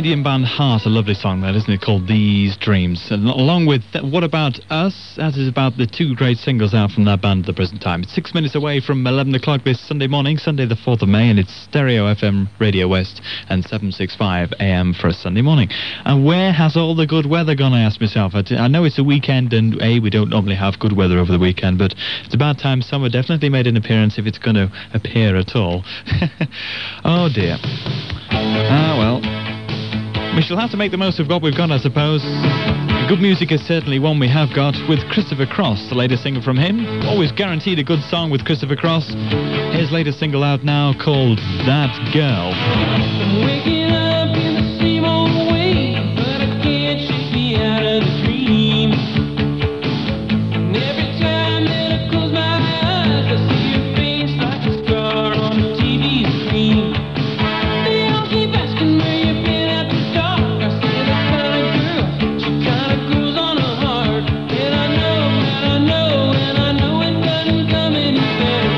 Canadian band Heart, a lovely song that, isn't it, called These Dreams. And along with What About Us, as is about the two great singles out from that band at the present time. It's 6 minutes away from 11 o'clock this Sunday morning, Sunday the 4th of May, and it's Stereo FM Radio West and 765 AM for a Sunday morning. And where has all the good weather gone, I ask myself. I know it's a weekend, and we don't normally have good weather over the weekend, but it's about time summer definitely made an appearance, if it's going to appear at all. Oh dear. Well, we shall have to make the most of what we've got, I suppose. Good music is certainly one we have got with Christopher Cross, the latest single from him. Always guaranteed a good song with Christopher Cross. His latest single out now called That Girl. Waking up in the same old way, but I can't shake me out of the dream. And every time that I close my eyes, I see your face like a star on the TV screen. They all keep asking where you've been at the dark. I say that kind of girl, she kind of grows on her heart. And I know, and I know, and I know it doesn't come any better.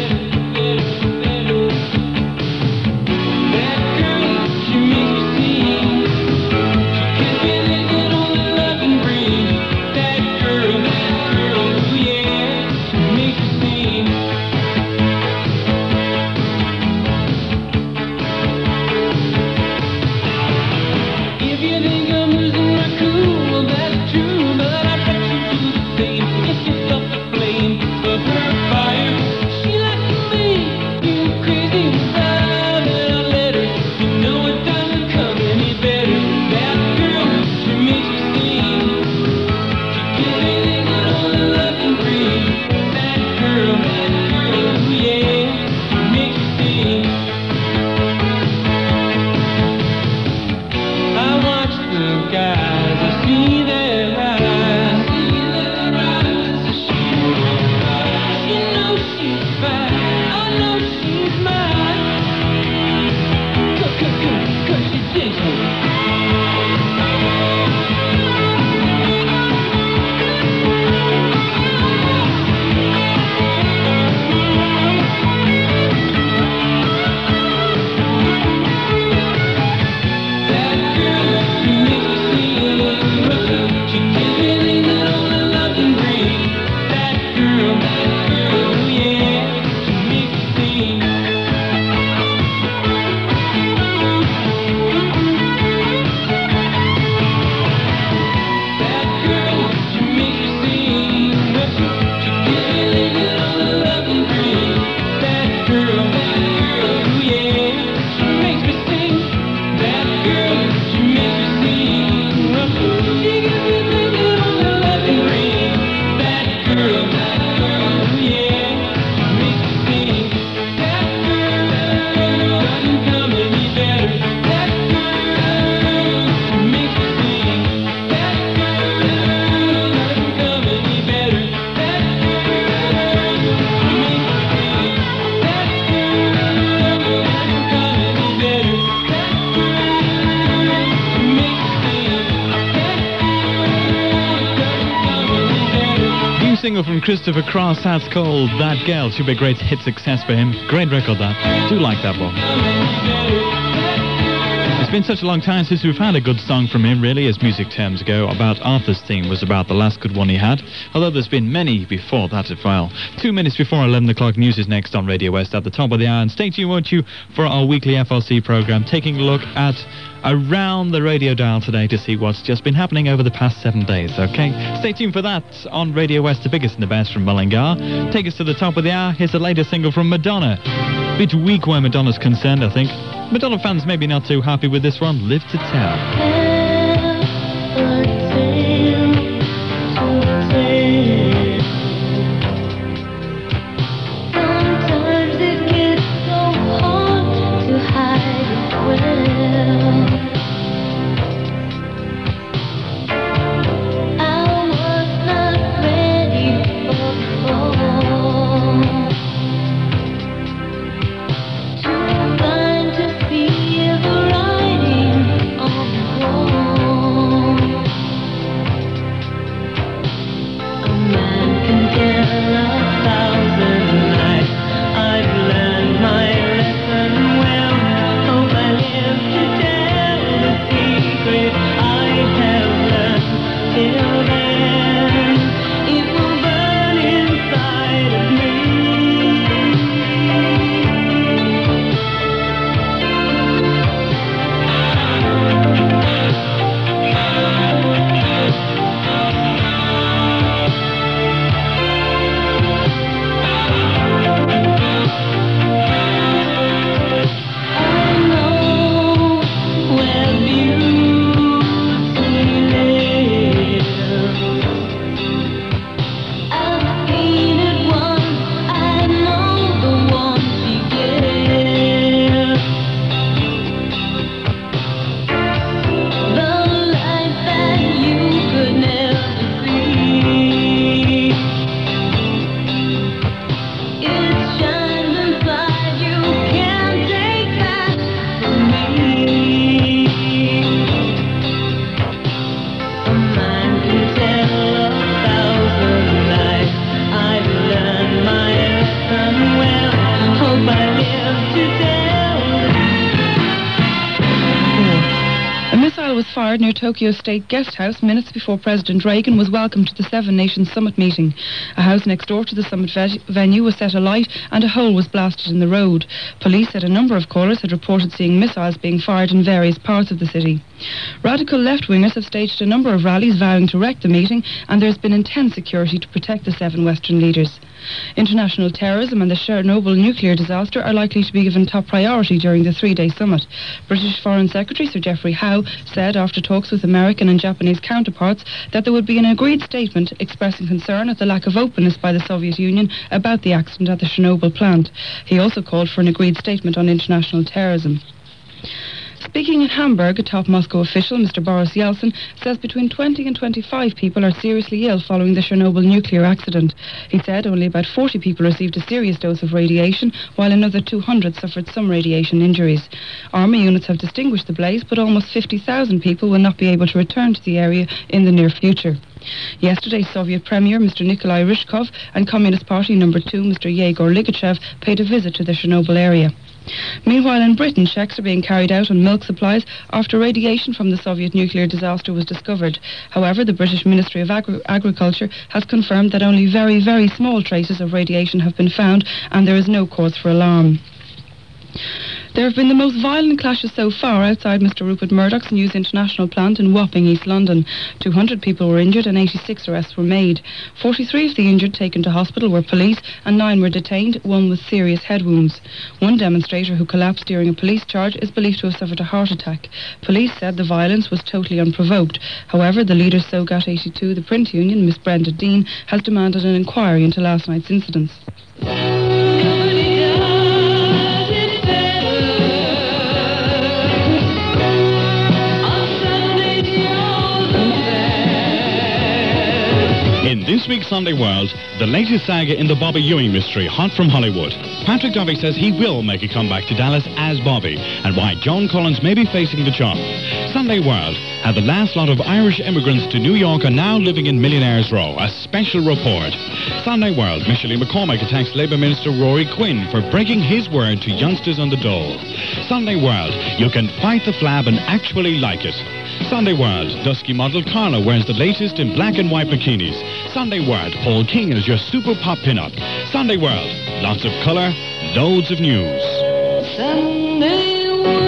That girl, she makes me sing. She gives me anything only love can bring. That girl, ooh yeah, she makes me sing. If you think I'm losing my cool, well, that's true, but I bet you do the same. If you felt the flame of her fire, she likes to make you crazy with love, and I let her. You know it doesn't come any better. That girl, she makes me sing. She gives me anything that only love can bring. That girl, ooh yeah, she makes me sing. I watch the guys, I see their eyes. You know she's fine, I know she's mine. 'Cause she digs me. That girl, she makes me sing. She gives me anything that only love can bring. That girl, ooh yeah, she makes me sing. That girl, she makes me sing. She gives me anything that only love can bring. That girl, ooh yeah, she makes me sing. That girl, she makes me sing. She gives me anything that only love can bring. That girl, ooh yeah, she makes me sing. That girl doesn't come any better. That girl, she makes me sing. That girl doesn't come any better. That girl, she makes me sing. That girl doesn't come any better. That girl, she makes me sing. That girl doesn't come any better. New single from Christopher Cross, that's called That Girl. Should be a great hit success for him. Great record, that. Do like that one. It's been such a long time since we've had a good song from him, really, as music terms go. About Arthur's Theme was about the last good one he had, although there's been many before that as well. 2 minutes before 11 o'clock, news is next on Radio West at the top of the hour. And stay tuned, won't you, for our weekly FLC programme, taking a look at around the radio dial today to see what's just been happening over the past 7 days, okay? Stay tuned for that on Radio West, the biggest and the best from Mullingar. Take us to the top of the hour. Here's the latest single from Madonna. Bit weak where Madonna's concerned, I think. Madonna fans maybe not too happy with this one. Live to Tell. Sometimes it gets so hard to hide it well. I was not ready for the fall. Too blind to see the writing on the wall. courtyard near Tokyo State Guest House minutes before President Reagan was welcomed to the Seven Nations Summit meeting. A house next door to the summit venue was set alight and a hole was blasted in the road. Police said a number of callers had reported seeing missiles being fired in various parts of the city. Radical left-wingers have staged a number of rallies vowing to wreck the meeting, and there's been intense security to protect the 7 Western leaders. International terrorism and the Chernobyl nuclear disaster are likely to be given top priority during the 3-day summit. British Foreign Secretary Sir Geoffrey Howe said after talks with American and Japanese counterparts that there would be an agreed statement expressing concern at the lack of openness by the Soviet Union about the accident at the Chernobyl plant. He also called for an agreed statement on international terrorism. Speaking in Hamburg, a top Moscow official, Mr. Boris Yeltsin, says between 20 and 25 people are seriously ill following the Chernobyl nuclear accident. He said only about 40 people received a serious dose of radiation, while another 200 suffered some radiation injuries. Army units have distinguished the blaze, but almost 50,000 people will not be able to return to the area in the near future. Yesterday, Soviet Premier Mr. Nikolai Ryzhkov and Communist Party number 2 Mr. Yegor Ligachev paid a visit to the Chernobyl area. Meanwhile, in Britain, checks are being carried out on milk supplies after radiation from the Soviet nuclear disaster was discovered. However, the British Ministry of Agriculture has confirmed that only very, very small traces of radiation have been found, and there is no cause for alarm. There have been the most violent clashes so far outside Mr. Rupert Murdoch's News International plant in Wapping, East London. 200 people were injured and 86 arrests were made. 43 of the injured taken to hospital were police and 9 were detained, one with serious head wounds. One demonstrator who collapsed during a police charge is believed to have suffered a heart attack. Police said the violence was totally unprovoked. However, the leader of SOGAT 82, the print union, Miss Brenda Dean, has demanded an inquiry into last night's incidents. In this week's Sunday World, the latest saga in the Bobby Ewing mystery, hot from Hollywood. Patrick Duffy says he will make a comeback to Dallas as Bobby, and why Joan Collins may be facing the job. Sunday World, how the last lot of Irish immigrants to New York are now living in Millionaires Row, a special report. Sunday World, Michelle McCormick attacks Labour Minister Rory Quinn for breaking his word to youngsters on the dole. Sunday World, you can fight the flab and actually like it. Sunday World, dusky model Carla wears the latest in black and white bikinis. Sunday World, Paul King is your super pop pin-up. Sunday World, lots of colour, loads of news. Sunday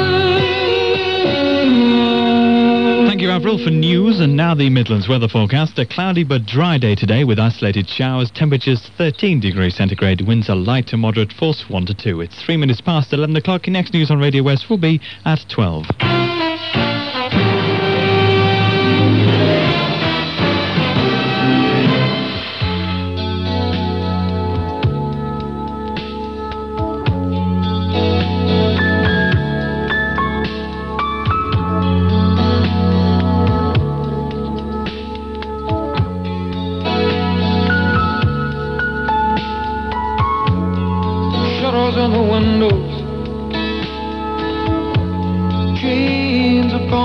Thank you, Avril, for news. And now the Midlands weather forecast. A cloudy but dry day today with isolated showers. Temperatures 13 degrees centigrade. Winds are light to moderate, force 1 to 2. It's 3 minutes past 11 o'clock. Next news on Radio West will be at 12. on the windows, chains upon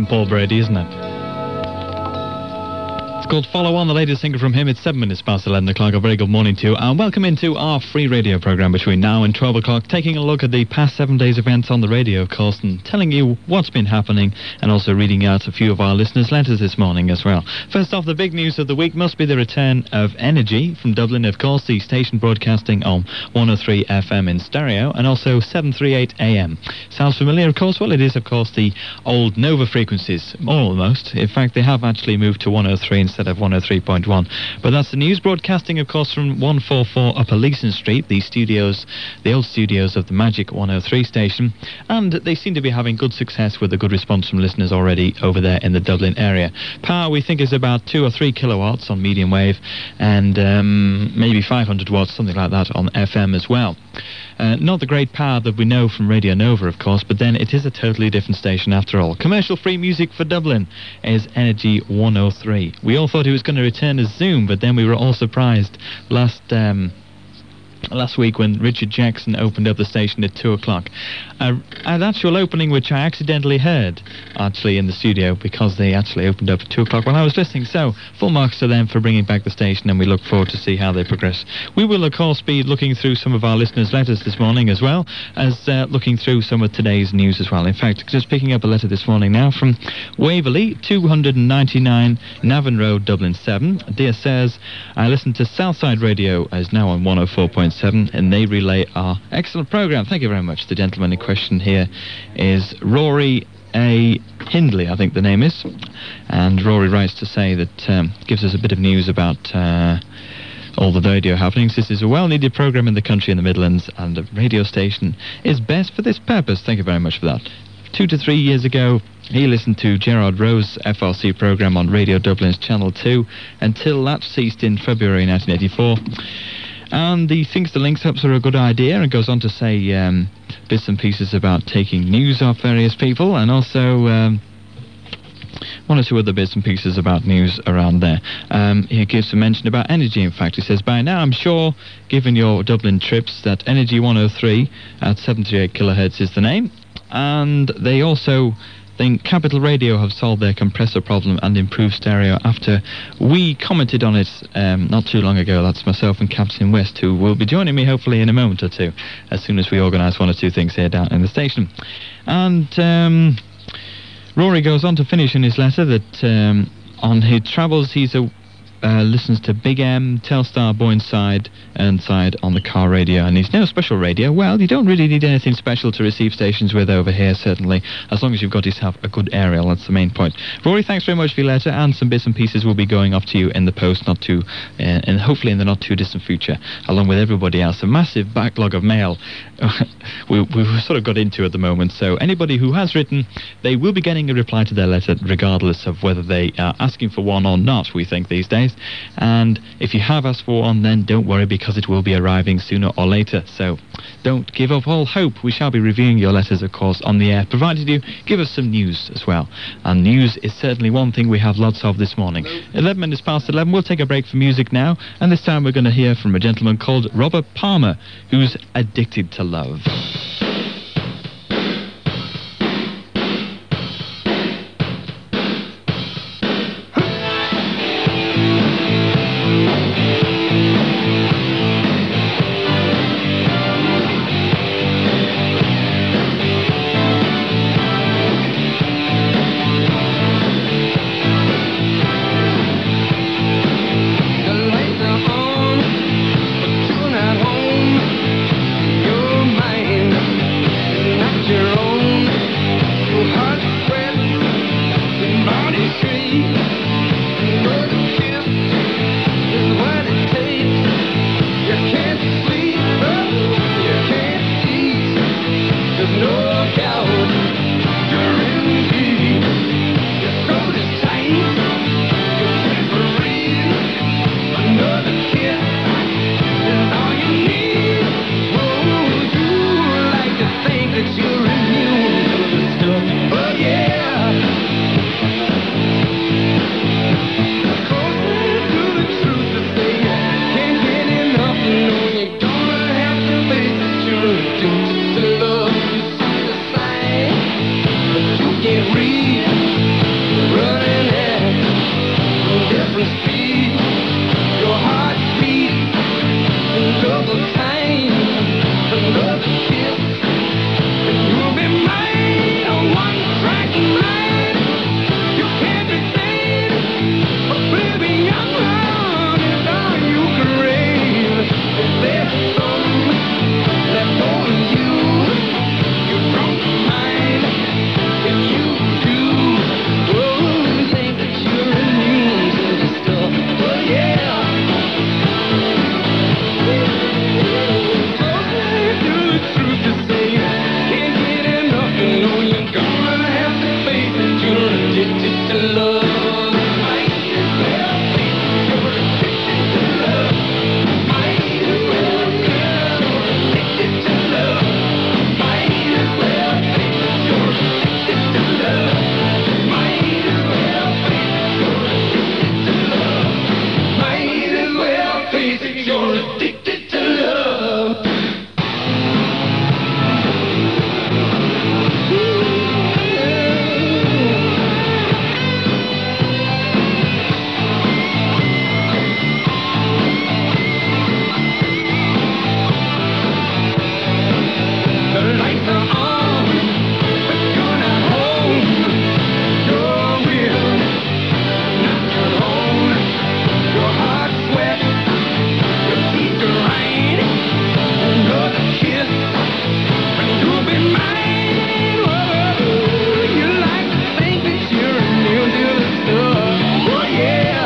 from Paul Brady, isn't it? It's called Follow On, the latest single from him. It's 7 minutes past 11 o'clock. A very good morning to you, and welcome into our free radio programme between now and 12 o'clock, taking a look at the past 7 days' events on the radio, of course, and telling you what's been happening, and also reading out a few of our listeners' letters this morning as well. First off, the big news of the week must be the return of Energy from Dublin, of course, the station broadcasting on 103 FM in stereo, and also 738 AM. Sounds familiar, of course? Well, it is, of course, the old Nova frequencies, almost. In fact, they have actually moved to 103 instead of 103.1. But that's the news, broadcasting, of course, from 144 Upper Leeson Street, the old studios of the Magic 103 station, and they seem to be having good success with a good response from listeners already over there in the Dublin area. Power, we think, is about 2 or 3 kilowatts on medium wave, and maybe 500 watts, something like that, on FM as well. Not the great power that we know from Radio Nova, of course, but then it is a totally different station after all. Commercial-free music for Dublin is Energy 103. We all thought it was going to return as Zoom, but then we were all surprised last week when Richard Jackson opened up the station at 2 o'clock. An actual opening which I accidentally heard, actually, in the studio, because they actually opened up at 2 o'clock while I was listening. So, full marks to them for bringing back the station, and we look forward to see how they progress. We will, of course, be looking through some of our listeners' letters this morning, as well as looking through some of today's news as well. In fact, just picking up a letter this morning now from Waverley, 299 Navan Road, Dublin 7. Dear says, I listen to Southside Radio, as now on 104.7, and they relay our excellent programme. Thank you very much. The gentleman in question here is Rory A. Hindley, I think the name is. And Rory writes to say that, gives us a bit of news about all the radio happenings. This is a well-needed programme in the country in the Midlands, and the radio station is best for this purpose. Thank you very much for that. 2 to 3 years ago, he listened to Gerard Rowe's FRC programme on Radio Dublin's Channel 2 until that ceased in February 1984. And he thinks the links-ups are a good idea, and goes on to say bits and pieces about taking news off various people, and also one or two other bits and pieces about news around there. He gives a mention about Energy, in fact. He says, by now I'm sure, given your Dublin trips, that Energy 103 at 78 kilohertz is the name. And they also think Capital Radio have solved their compressor problem and improved stereo after we commented on it not too long ago. That's myself and Captain West, who will be joining me hopefully in a moment or two, as soon as we organise one or two things here down in the station. And Rory goes on to finish in his letter that on his travels he's listens to Big M, Telstar, Boyneside, Earnside on the car radio, and he's no special radio. Well, you don't really need anything special to receive stations with over here, certainly, as long as you've got yourself a good aerial. That's the main point. Rory, thanks very much for your letter, and some bits and pieces will be going off to you in the post, and hopefully in the not too distant future, along with everybody else. A massive backlog of mail we've sort of got into at the moment, so anybody who has written, they will be getting a reply to their letter regardless of whether they are asking for one or not, we think, these days. And if you have asked for one, then don't worry, because it will be arriving sooner or later. So don't give up all hope. We shall be reviewing your letters, of course, on the air, provided you give us some news as well. And news is certainly one thing we have lots of this morning. 11 minutes past 11. We'll take a break for music now, and this time we're going to hear from a gentleman called Robert Palmer, who's addicted to love. The lights are on, but you're not home. You're mine. face it, you're addicted to love. The lights are on, we're gonna hold your will, not your own. Your heart sweat, your teeth grind, another kiss, and you'll be mine. Whoa, you like to think that you're immune to the stuff. Oh yeah.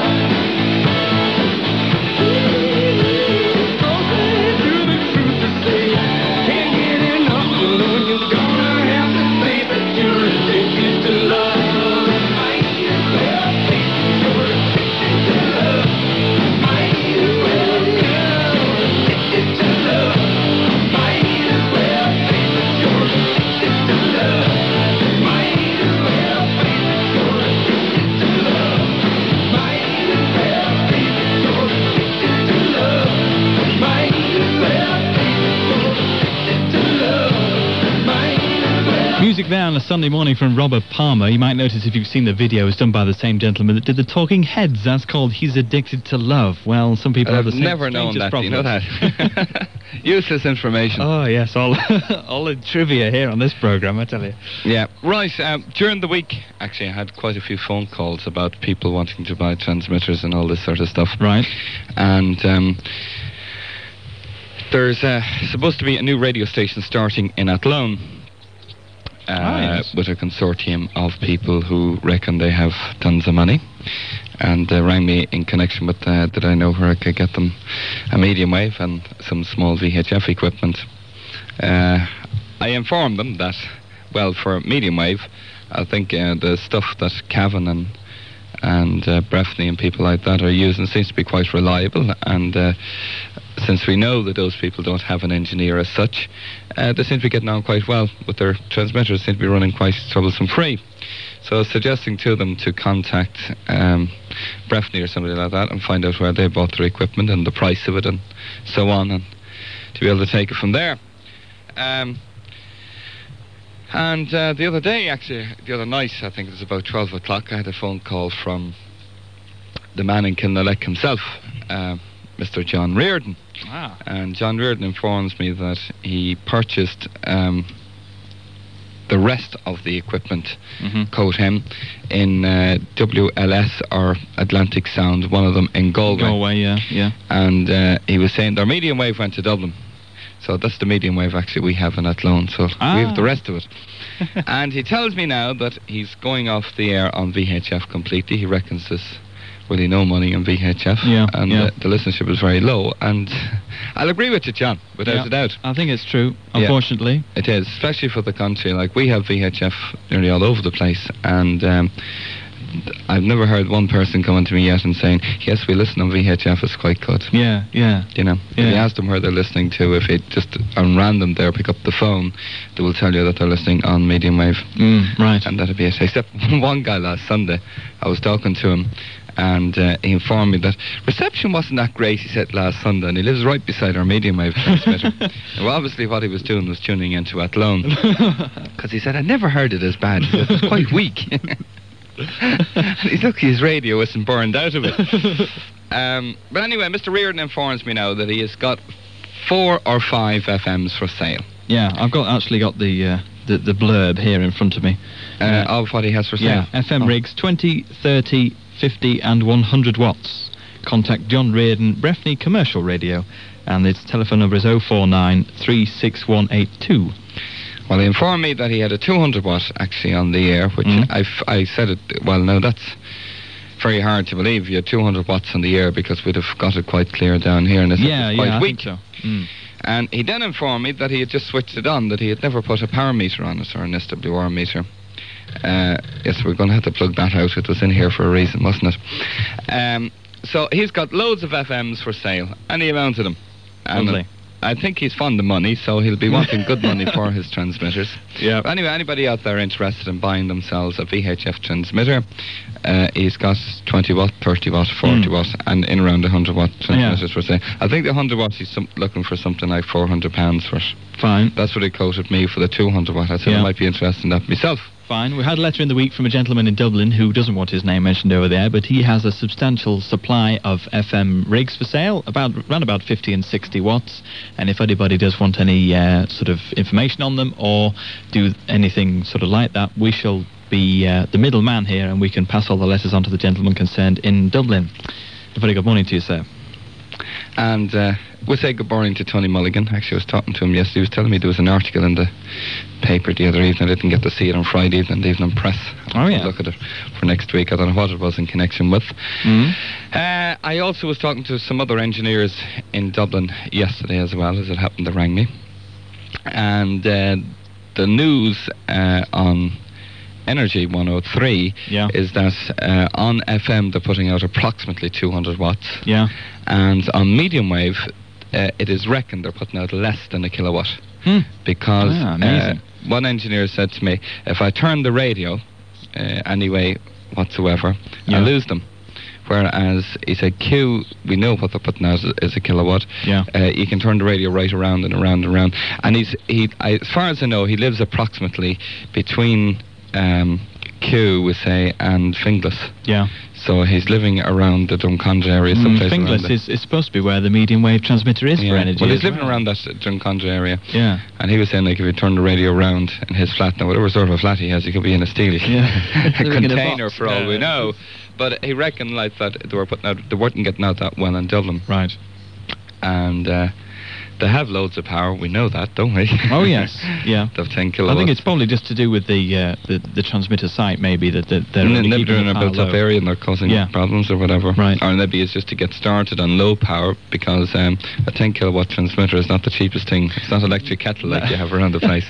Broken through the truth to say, can't get enough alone. You're gonna have to face that you're addicted to love. Might as well face it, you're addicted to love. Might as well, girl, addicted to love. Might as well face it, you're addicted to love. Might as well face it, you're addicted to love. Might as well face it, you're addicted to love. Might as well face it, you're addicted to love. Might as well. Music there on a Sunday morning from Robert Palmer. You might notice if you've seen the video, it's done by the same gentleman that did the Talking Heads. That's called He's Addicted to Love. Well, some people have I've the same never known strangest that. Do you know problems. that? Useless information. Oh, yes, all the trivia here on this programme, I tell you. Yeah, right. During the week, actually, I had quite a few phone calls about people wanting to buy transmitters and all this sort of stuff. Right. And there's supposed to be a new radio station starting in Athlone. Yes. With a consortium of people who reckon they have tons of money, and rang me in connection with that I know where I could get them a medium wave and some small VHF equipment. I informed them that, well, for medium wave, I think the stuff that Cavan and Breffney and people like that are using seems to be quite reliable, and since we know that those people don't have an engineer as such, they seem to be getting on quite well with their transmitters, seem to be running quite troublesome free. So I was suggesting to them to contact Breffney or somebody like that and find out where they bought their equipment and the price of it and so on, and to be able to take it from there. And the other day, actually, the other night, I think it was about 12 o'clock, I had a phone call from the man in Kilnalek himself, Mr. John Reardon. Ah. And John Reardon informs me that he purchased the rest of the equipment, quote him, in WLS or Atlantic Sound, one of them in Galway. Galway, yeah. And he was saying their medium wave went to Dublin. So that's the medium wave actually we have in Athlone, so we have the rest of it. And he tells me now that he's going off the air on VHF completely. He reckons there's really no money in VHF, and the listenership is very low. And I'll agree with you, John, without a doubt. I think it's true, unfortunately. Yeah, it is, especially for the country. Like, we have VHF nearly all over the place, and I've never heard one person coming to me yet and saying, yes, we listen on VHF, it's quite good. Yeah. You know, if you ask them where they're listening to, if it just on random there pick up the phone, they will tell you that they're listening on medium wave. Right. And that'll be it. Except one guy last Sunday, I was talking to him, and he informed me that reception wasn't that great, he said, last Sunday, and he lives right beside our medium wave transmitter. Well, obviously what he was doing was tuning into Athlone, because he said, I never heard it as bad. He said, it was quite weak. He's lucky his radio isn't burned out of it. But anyway, Mr. Reardon informs me now that he has got 4 or 5 FMs for sale. Yeah, I've actually got the blurb here in front of me. Of what he has for sale? Yeah, FM rigs 20, 30, 50 and 100 watts. Contact John Reardon, Breffney Commercial Radio, and its telephone number is 049 36182. Well, he informed me that he had a 200 watt actually on the air, which I said it, well, no, that's very hard to believe. You had 200 watts on the air, because we'd have got it quite clear down here, and it's quite weak. I think so. And he then informed me that he had just switched it on, that he had never put a power meter on it, or an SWR meter. Yes, we're going to have to plug that out. It was in here for a reason, wasn't it? So he's got loads of FMs for sale, any amount of them. Lovely. I think he's fond of money, so he'll be wanting good money for his transmitters. Yeah. But anyway, anybody out there interested in buying themselves a VHF transmitter, he's got 20 watt, 30 watt, 40 watt, and in around 100 watt transmitters for sale. I think the 100 watt he's looking for something like £400 for it. Fine. That's what he quoted me for the 200 watt. I said I might be interested in that myself. Fine. We had a letter in the week from a gentleman in Dublin who doesn't want his name mentioned over there, but he has a substantial supply of FM rigs for sale, around about 50 and 60 watts. And if anybody does want any sort of information on them or do anything sort of like that, we shall be the middleman here, and we can pass all the letters on to the gentleman concerned in Dublin. A very good morning to you, sir. And we'll say good morning to Tony Mulligan. Actually, I was talking to him yesterday. He was telling me there was an article in the paper the other evening. I didn't get to see it on Friday evening, the Evening Press. Oh, yeah. I'll look at it for next week. I don't know what it was in connection with. I also was talking to some other engineers in Dublin yesterday as well, as it happened. They rang me. And the news on Energy 103 is that on FM they're putting out approximately 200 watts. Yeah. And on medium wave, it is reckoned they're putting out less than a kilowatt. Because amazing. One engineer said to me, if I turn the radio anyway whatsoever, I lose them. Whereas he said Q, we know what they're putting out is a kilowatt. Yeah. You can turn the radio right around and around and around. And as far as I know, he lives approximately between Q, we say, and Finglas. Yeah. So he's living around the Drumcondra area, someplace around Finglas there. is supposed to be where the medium wave transmitter is for energy. Well, he's as living around that Drumcondra area. Yeah. And he was saying, like, if you turn the radio around in his flat, now whatever sort of a flat he has, he could be in a steel container for all we know. But he reckoned like that they weren't getting out that well in Dublin. Right. And they have loads of power. We know that, don't we? Oh yes, yeah. They have 10 kilowatts. I think it's probably just to do with the transmitter site, maybe that they're only maybe keeping they're in the a power built-up low. area and they're causing problems or whatever. Right. Or maybe it's just to get started on low power, because a 10 kilowatt transmitter is not the cheapest thing. It's not electric kettle like you have around the place.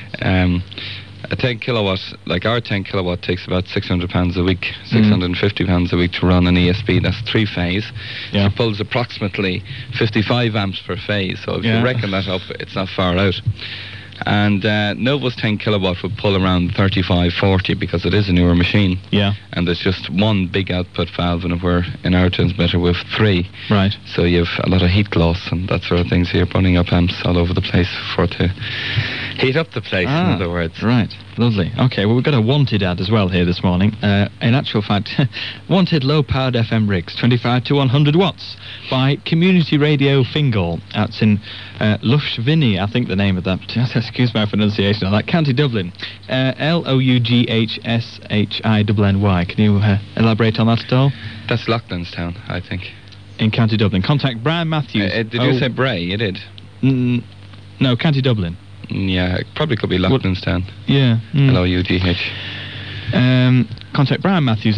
A 10 kilowatt, like our 10 kilowatt, takes about £600 a week, £650 a week to run an ESP. That's 3 phase. Yeah. It pulls approximately 55 amps per phase. So if you reckon that up, it's not far out. And Nova's 10 kilowatt would pull around 35, 40 because it is a newer machine. Yeah. And there's just one big output valve, and we're in our transmitter with 3. Right. So you have a lot of heat loss and that sort of thing. So you're burning up amps all over the place to heat up the place, in other words. Right. Lovely. Okay, well, we've got a wanted ad as well here this morning. In actual fact, wanted low-powered FM rigs, 25 to 100 watts, by Community Radio Fingal. That's in Loughshvinny, I think the name of that. Excuse my pronunciation on that. County Dublin. Loughshiny. Can you elaborate on that at all? That's Loughlinstown, I think. In County Dublin. Contact Brian Matthews. Did you say Bray? You did? No, County Dublin. Yeah, it probably could be Loughlinstown. Yeah. Lough. Contact Brian Matthews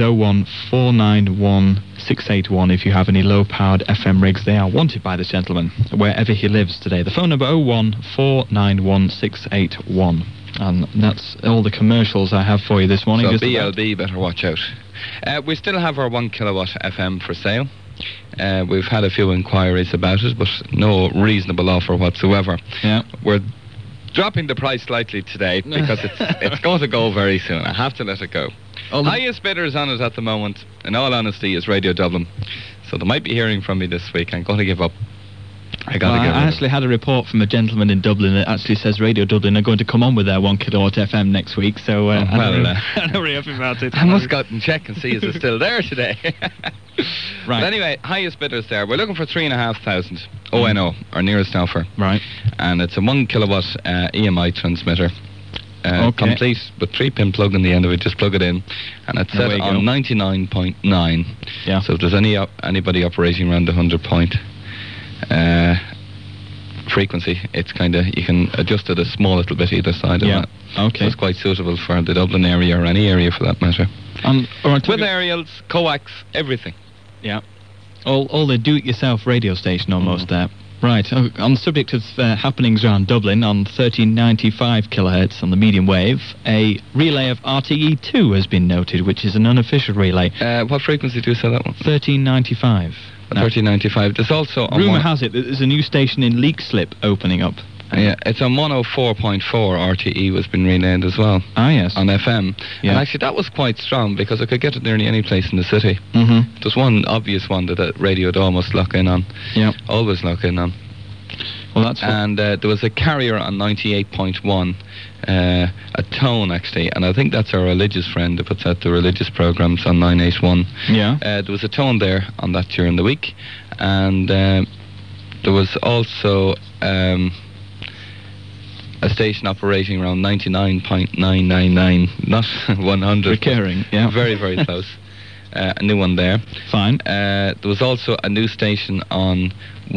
01491 681 if you have any low-powered FM rigs. They are wanted by this gentleman wherever he lives today. The phone number 01491 681. And that's all the commercials I have for you this morning. So BLB better watch out. We still have our 1 kilowatt FM for sale. We've had a few inquiries about it, but no reasonable offer whatsoever. Yeah. We're dropping the price slightly today because it's going to go very soon. I have to let it go. Highest bidders on it at the moment, in all honesty, is Radio Dublin. So they might be hearing from me this week. I'm going to give up. I actually had a report from a gentleman in Dublin that actually says Radio Dublin are going to come on with their 1 kilowatt FM next week, so I'm very happy about it. I must go out and check and see is it still there today. Right. But anyway, highest bidders there. We're looking for 3,500 ONO, our nearest offer. Right. And it's a 1 kilowatt EMI transmitter. Complete with 3-pin plug in the end of it. Just plug it in, and it's set on 99.9. Yeah. So if there's anybody operating around the 100 point frequency, it's kind of, you can adjust it a small little bit either side of that. Okay. So it's quite suitable for the Dublin area or any area for that matter. With aerials, coax, everything. Yeah. All the do-it-yourself radio station almost there. Right. On the subject of happenings around Dublin, on 1395 kilohertz on the medium wave, a relay of RTE2 has been noted, which is an unofficial relay. What frequency do you say that one? 1395. 1395. There's also on Rumour has it that there's a new station in Leakslip opening up. Yeah, it's on 104.4 RTE was been renamed as well. Ah, yes. On FM. Yeah. And actually that was quite strong because I could get it nearly any place in the city. Mm-hmm. There's one obvious one that radio would almost lock in on. Yeah. Always lock in on. Well, that's And there was a carrier on 98.1, a tone actually, and I think that's our religious friend that puts out the religious programs on 981. Yeah. There was a tone there on that during the week, and there was also a station operating around 99.999, not 100. Recurring, yeah. Very, very close. A new one there. Fine. There was also a new station on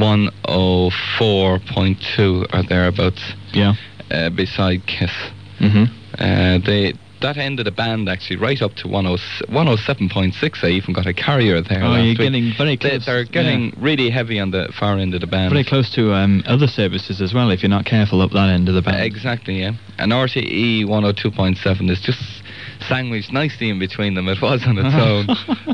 104.2 or thereabouts. Yeah. Beside Kiss. Mm-hmm. That ended a band actually right up to 107.6. I even got a carrier there. Oh, last you're week. getting very close. They're getting really heavy on the far end of the band. Very close to other services as well, if you're not careful up that end of the band. Exactly, yeah. And RTE 102.7 is just sandwiched nicely in between them. It was on its own.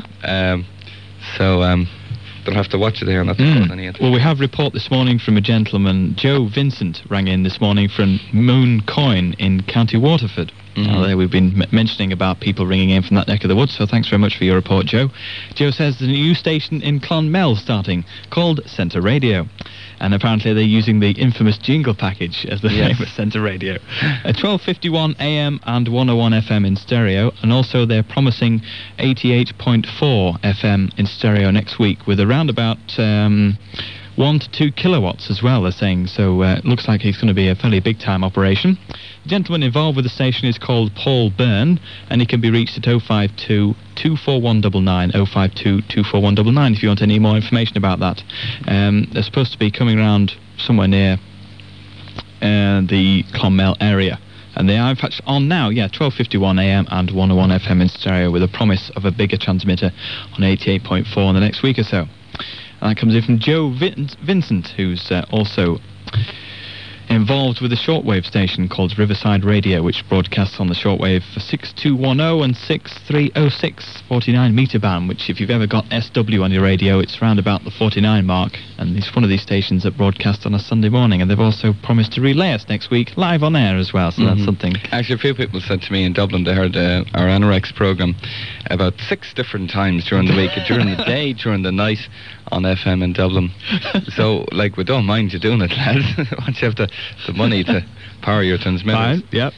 They'll have to watch it there on that. Well, we have a report this morning from a gentleman, Joe Vincent, rang in this morning from Moon Coin in County Waterford. Now, there we've been mentioning about people ringing in from that neck of the woods, so thanks very much for your report, Joe. Joe says there's a new station in Clonmel starting called Centre Radio. And apparently they're using the infamous jingle package as the name of Centre Radio. At 12:51 AM and 101 FM in stereo, and also they're promising 88.4 FM in stereo next week with around about 1 to 2 kilowatts as well, they're saying. So it looks like it's going to be a fairly big time operation. The gentleman involved with the station is called Paul Byrne, and he can be reached at 052 24199, 052 24199 if you want any more information about that. They're supposed to be coming around somewhere near the Clonmel area. And they are in fact on now, 12:51 AM and 101 FM in stereo with a promise of a bigger transmitter on 88.4 in the next week or so. And that comes in from Joe Vincent, who's also involved with a shortwave station called Riverside Radio, which broadcasts on the shortwave for 6210 and 6306 49 metre band, which if you've ever got SW on your radio, it's around about the 49 mark, and it's one of these stations that broadcast on a Sunday morning, and they've also promised to relay us next week live on air as well, so that's something. Actually, a few people said to me in Dublin they heard our Anorex programme about 6 different times during the week, during the day, during the night, on FM in Dublin. So, like, we don't mind you doing it, lads. Once you have the money to power your transmitters. Fine, yep.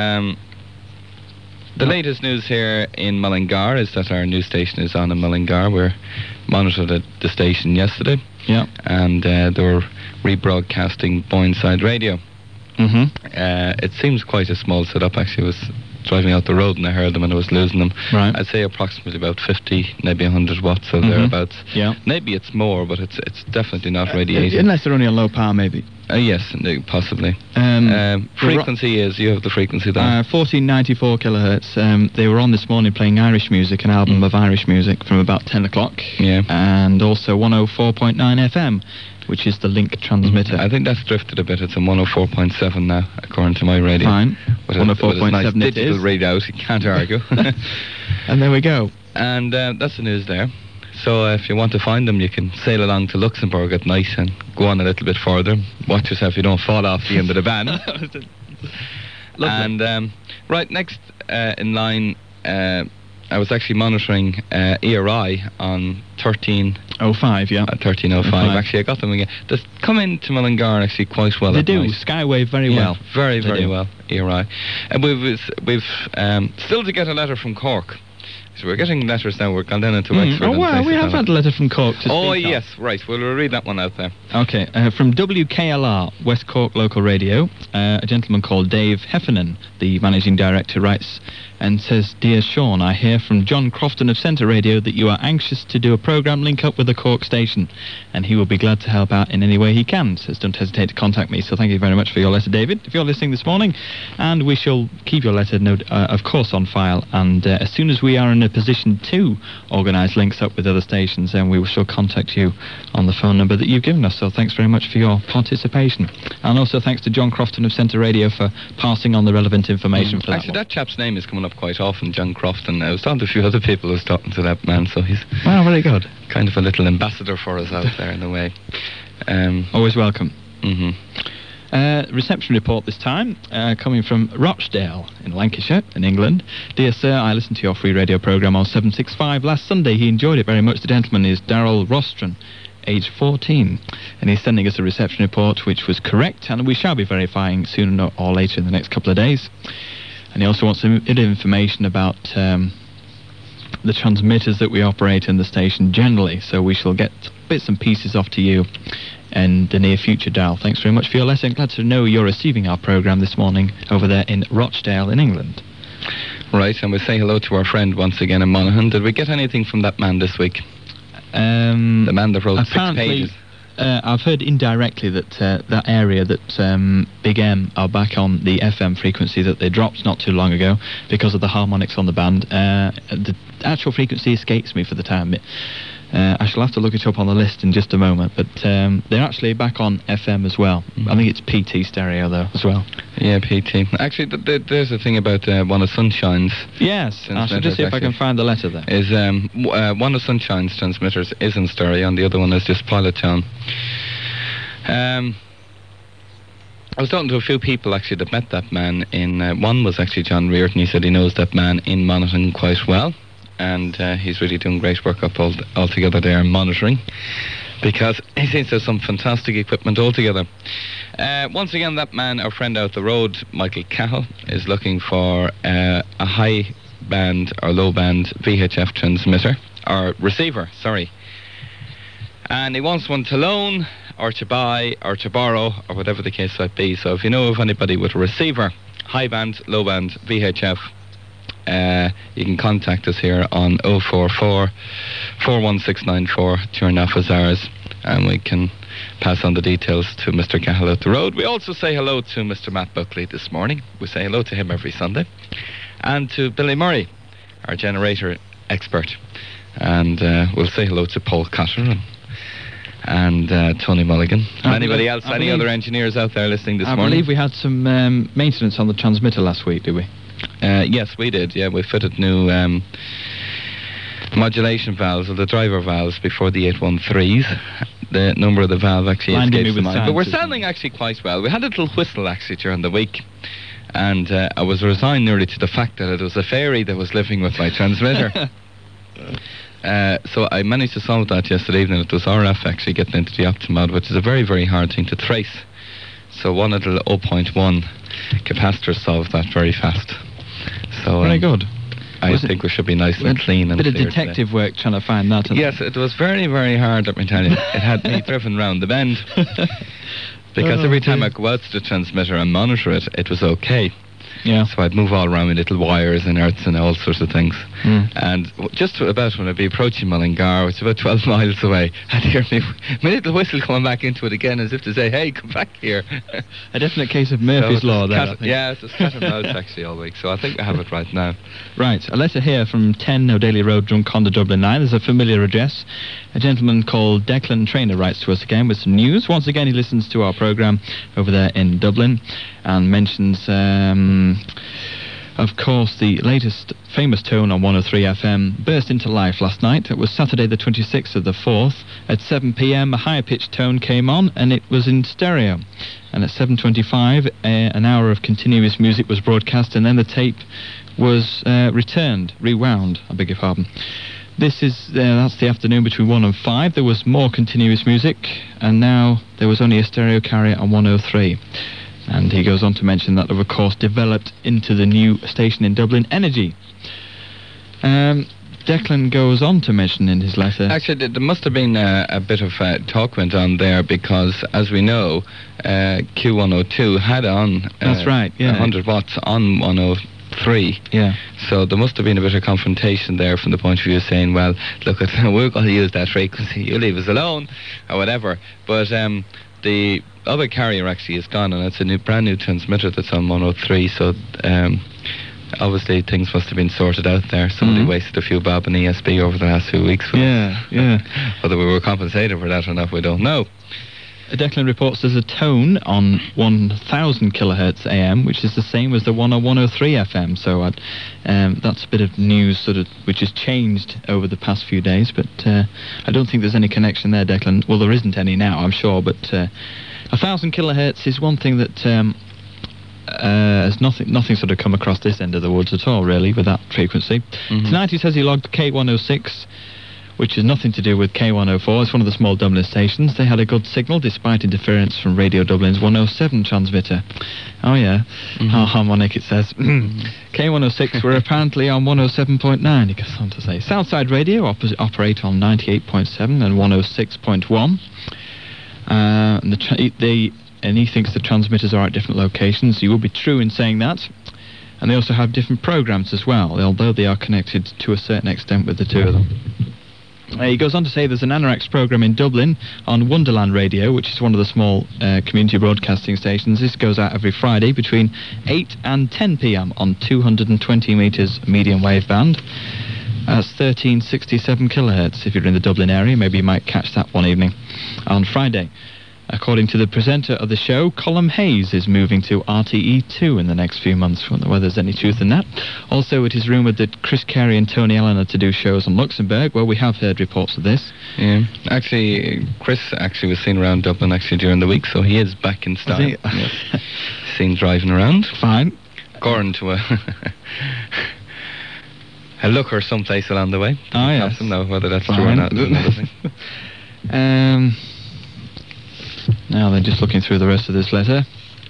The latest news here in Mullingar is that our new station is on in Mullingar. We monitored the station yesterday. Yeah. And they were rebroadcasting Boyneside Radio. Mm-hmm. It seems quite a small setup, actually. I was driving out the road and I heard them and I was losing them. Right. I'd say approximately about 50, maybe 100 watts or thereabouts. Yeah. Maybe it's more, but it's definitely not radiated. Unless they're only on low power, maybe. Yes, possibly. Frequency is, you have the frequency there. 1494 kilohertz. They were on this morning playing Irish music, an album of Irish music from about 10 o'clock. Yeah. And also 104.9 FM, which is the link transmitter. I think that's drifted a bit. It's on 104.7 now, according to my radio. Fine. With 104.7 nice it digital is. readout, you can't argue. And there we go. And that's the news there. So if you want to find them, you can sail along to Luxembourg at night and go on a little bit further. Watch yourself you don't fall off the end of the van. And right next in line, I was actually monitoring ERI on 1305. 1305. Actually, I got them again. They come into Mullingar actually quite well. They at do. night. Skywave very well. Very, They very do. well. ERI. And we've still to get a letter from Cork. So we're getting letters now. We're gone down into Wexford. Oh, and wow, we places have like had a letter from Cork to Oh, speak of. yes, right. We'll read that one out there. Okay, from WKLR, West Cork Local Radio, a gentleman called Dave Heffernan, the managing director, writes, and says, "Dear Sean, I hear from John Crofton of Centre Radio that you are anxious to do a programme link up with the Cork station, and he will be glad to help out in any way he can." Says, "Don't hesitate to contact me." So thank you very much for your letter, David, if you're listening this morning, and we shall keep your letter, of course, on file, and as soon as we are in a position to organise links up with other stations, then we shall contact you on the phone number that you've given us. So thanks very much for your participation, and also thanks to John Crofton of Centre Radio for passing on the relevant information for Actually, that one. that chap's name is coming up quite often, John Crofton. I was talking to a few other people who was talking to that man, so he's Wow, very good. kind of a little ambassador for us out there in a way. Always welcome. Mhm. Reception report this time, coming from Rochdale in Lancashire, in England. "Dear sir, I listened to your free radio programme on 765 last Sunday. He enjoyed it very much. The gentleman is Darryl Rostron, age 14, and he's sending us a reception report which was correct, and we shall be verifying sooner or later in the next couple of days. And he also wants some information about the transmitters that we operate in the station generally, so we shall get bits and pieces off to you in the near future, Dal. Thanks very much for your letter, and glad to know you're receiving our programme this morning over there in Rochdale in England." Right, and we say hello to our friend once again in Monaghan. Did we get anything from that man this week? The man that wrote 6 apparently, pages. I've heard indirectly that that area that Big M are back on the FM frequency that they dropped not too long ago because of the harmonics on the band. The actual frequency escapes me for the time. I shall have to look it up on the list in just a moment, but they're actually back on FM as well. I think it's PT stereo though as well. Yeah, PT. Actually, there's a thing about one of Sunshine's. Yes, I should just see if I can find the letter there. Is one of Sunshine's transmitters is in stereo, and the other one is just Pilot Town. I was talking to a few people actually that met that man in. One was actually John Reardon. He said he knows that man in Monaghan quite well, and he's really doing great work up all together there in monitoring, because he seems to have some fantastic equipment altogether. Once again, that man, our friend out the road, Michael Cahill, is looking for a high band or low band VHF transmitter, or receiver, sorry. And he wants one to loan, or to buy, or to borrow, or whatever the case might be. So if you know of anybody with a receiver, high band, low band VHF, you can contact us here on 044 41694 during office hours, and we can pass on the details to Mr. Cahill out the road. We also say hello to Mr. Matt Buckley this morning. We say hello to him every Sunday. And to Billy Murray, our generator expert. And we'll say hello to Paul Cotter and Tony Mulligan. Anybody else, any other engineers out there listening this morning? I believe we had some maintenance on the transmitter last week, did we? Yes, we did. Yeah, we fitted new modulation valves, or the driver valves, before the 813s. The number of the valve actually escapes the mind. But we're sounding actually quite well. We had a little whistle actually during the week, and I was resigned nearly to the fact that it was a fairy that was living with my transmitter. So I managed to solve that yesterday evening. It was RF actually getting into the Optimod, which is a very, very hard thing to trace. So one little 0.1 capacitor solved that very fast. So very good. I think we should be nice and clean and bit of clear detective today. work trying to find that. Yes, it was very, very hard, let me tell you. It had me driven round the bend. Because every time I go out to the transmitter and monitor it, it was okay. Yeah. So I'd move all around with little wires and earths and all sorts of things. And just about when I'd be approaching Mullingar, which is about 12 miles away, I'd hear my little whistle coming back into it again, as if to say, hey, come back here. A definite case of Murphy's Law there, I think. Yeah, it's a cat and mouse actually all week, so I think I have it right now. Right, a letter here from 10 O'Daly Road, Drumcondra, Dublin 9. There's a familiar address. A gentleman called Declan Trainer writes to us again with some news. Once again, he listens to our programme over there in Dublin and mentions, of course, the latest famous tone on 103 FM burst into life last night. It was Saturday the 26th of the 4th. At 7 p.m, a higher pitched tone came on, and it was in stereo. And at 7:25, an hour of continuous music was broadcast, and then the tape was rewound, I beg your pardon. This is, that's the afternoon between 1 and 5. There was more continuous music, and now there was only a stereo carrier on 103. And he goes on to mention that they've, of course, developed into the new station in Dublin, Energy. Declan goes on to mention in his letter... Actually, there must have been a bit of talk went on there, because, as we know, Q102 had on... That's right, yeah. 100 watts on 103 103. Yeah. So there must have been a bit of confrontation there from the point of view of saying, well, look, we're going to use that frequency, you leave us alone, or whatever. But the other carrier actually is gone, and it's a brand new transmitter that's on 103, so obviously things must have been sorted out there. Somebody wasted a few bob in ESB over the last few weeks. Yeah. Whether we were compensated for that or not, we don't know. Declan reports there's a tone on 1000 kilohertz AM, which is the same as the one on 103 FM. So that's a bit of news sort of which has changed over the past few days. But I don't think there's any connection there, Declan. Well, there isn't any now, I'm sure. But 1000 kilohertz is one thing that has nothing sort of come across this end of the woods at all, really, with that frequency. Tonight he says he logged K106. Which has nothing to do with K104. It's one of the small Dublin stations. They had a good signal despite interference from Radio Dublin's 107 transmitter. Oh yeah, how harmonic it says. K106 were apparently on 107.9, he goes on to say. Southside Radio operate on 98.7 and 106.1. And he thinks the transmitters are at different locations. He would be true in saying that. And they also have different programs as well, although they are connected to a certain extent with the two of them. He goes on to say there's an Anorex programme in Dublin on Wonderland Radio, which is one of the small community broadcasting stations. This goes out every Friday between 8 and 10 p.m. on 220 metres medium wave band. That's 1367 kilohertz. If you're in the Dublin area, maybe you might catch that one evening on Friday. According to the presenter of the show, Colm Hayes is moving to RTE2 in the next few months. I wonder whether there's any truth in that. Also, it is rumoured that Chris Carey and Tony Allen are to do shows on Luxembourg. Well, we have heard reports of this. Yeah, actually, Chris actually was seen around Dublin actually during the week, so he is back in style. Yes. Seen driving around. Fine. According to a looker someplace along the way. Oh, yes. I don't know whether that's true or not. Is another thing. Now then, just looking through the rest of this letter.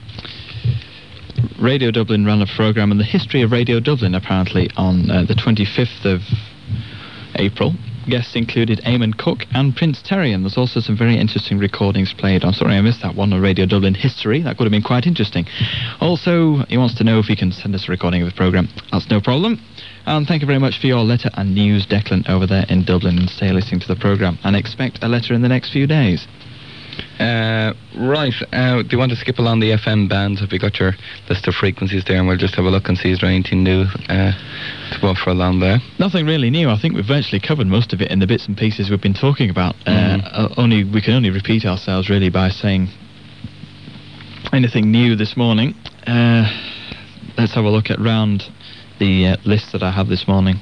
Radio Dublin ran a programme on the history of Radio Dublin, apparently, on the 25th of April. Guests included Eamon Cook and Prince Terry, and there's also some very interesting recordings played. I'm sorry I missed that one on Radio Dublin history. That would have been quite interesting. Also, he wants to know if he can send us a recording of the programme. That's no problem. And thank you very much for your letter and news, Declan, over there in Dublin, and stay listening to the programme. And expect a letter in the next few days. Right, do you want to skip along the FM bands? Have you got your list of frequencies there, and we'll just have a look and see is there anything new to go for along there? Nothing really new. I think we've virtually covered most of it in the bits and pieces we've been talking about. We can only repeat ourselves really by saying anything new this morning. Let's have a look at round the list that I have this morning.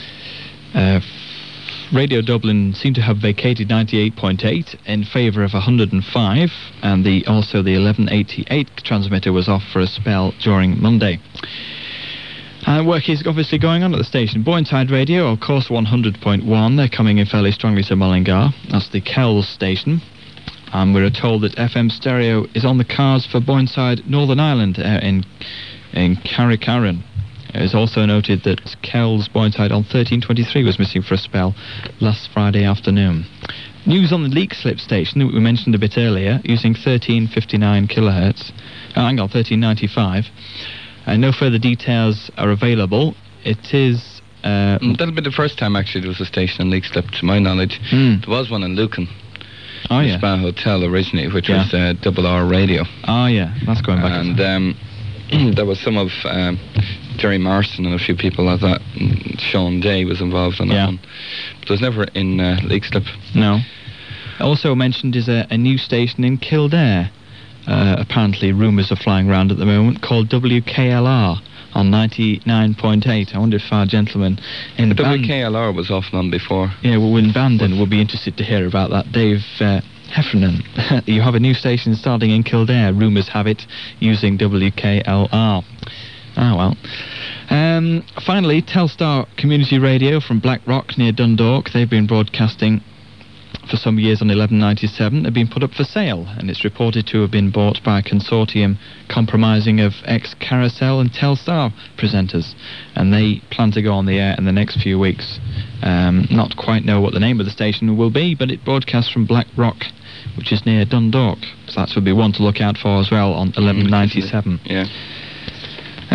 Radio Dublin seemed to have vacated 98.8 in favour of 105, and also the 1188 transmitter was off for a spell during Monday. Work is obviously going on at the station. Boyneside Radio, of course, 100.1. They're coming in fairly strongly to Mullingar. That's the Kells station. And we're told that FM stereo is on the cards for Boyneside, Northern Ireland, in Carrick-Arran. It is also noted that Kells Boyneside on 1323 was missing for a spell last Friday afternoon. News on the leak slip station that we mentioned a bit earlier, using 1359 kilohertz. 1395. No further details are available. It is... that'll be the first time actually there was a station in leak slip, to my knowledge. There was one in Lucan. Oh, yeah. Spa Hotel originally, which was Double R Radio. Oh, yeah. That's going back. And there was some of Jerry Marston and a few people like that. Sean Day was involved on that one. But it was never in leak slip. No. Also mentioned is a new station in Kildare. Apparently rumours are flying around at the moment, called WKLR on 99.8. I wonder if our gentleman in WKLR was off and on before. Yeah, well, in Bandon would be interested to hear about that. Dave Heffernan, you have a new station starting in Kildare, rumours have it, using WKLR. Ah, well. Finally, Telstar Community Radio from Blackrock near Dundalk. They've been broadcasting for some years on 1197. They've been put up for sale, and it's reported to have been bought by a consortium comprising of ex-Carousel and Telstar presenters, and they plan to go on the air in the next few weeks. Not quite know what the name of the station will be, but it broadcasts from Blackrock, which is near Dundalk, so that would be one to look out for as well on 1197. Yeah.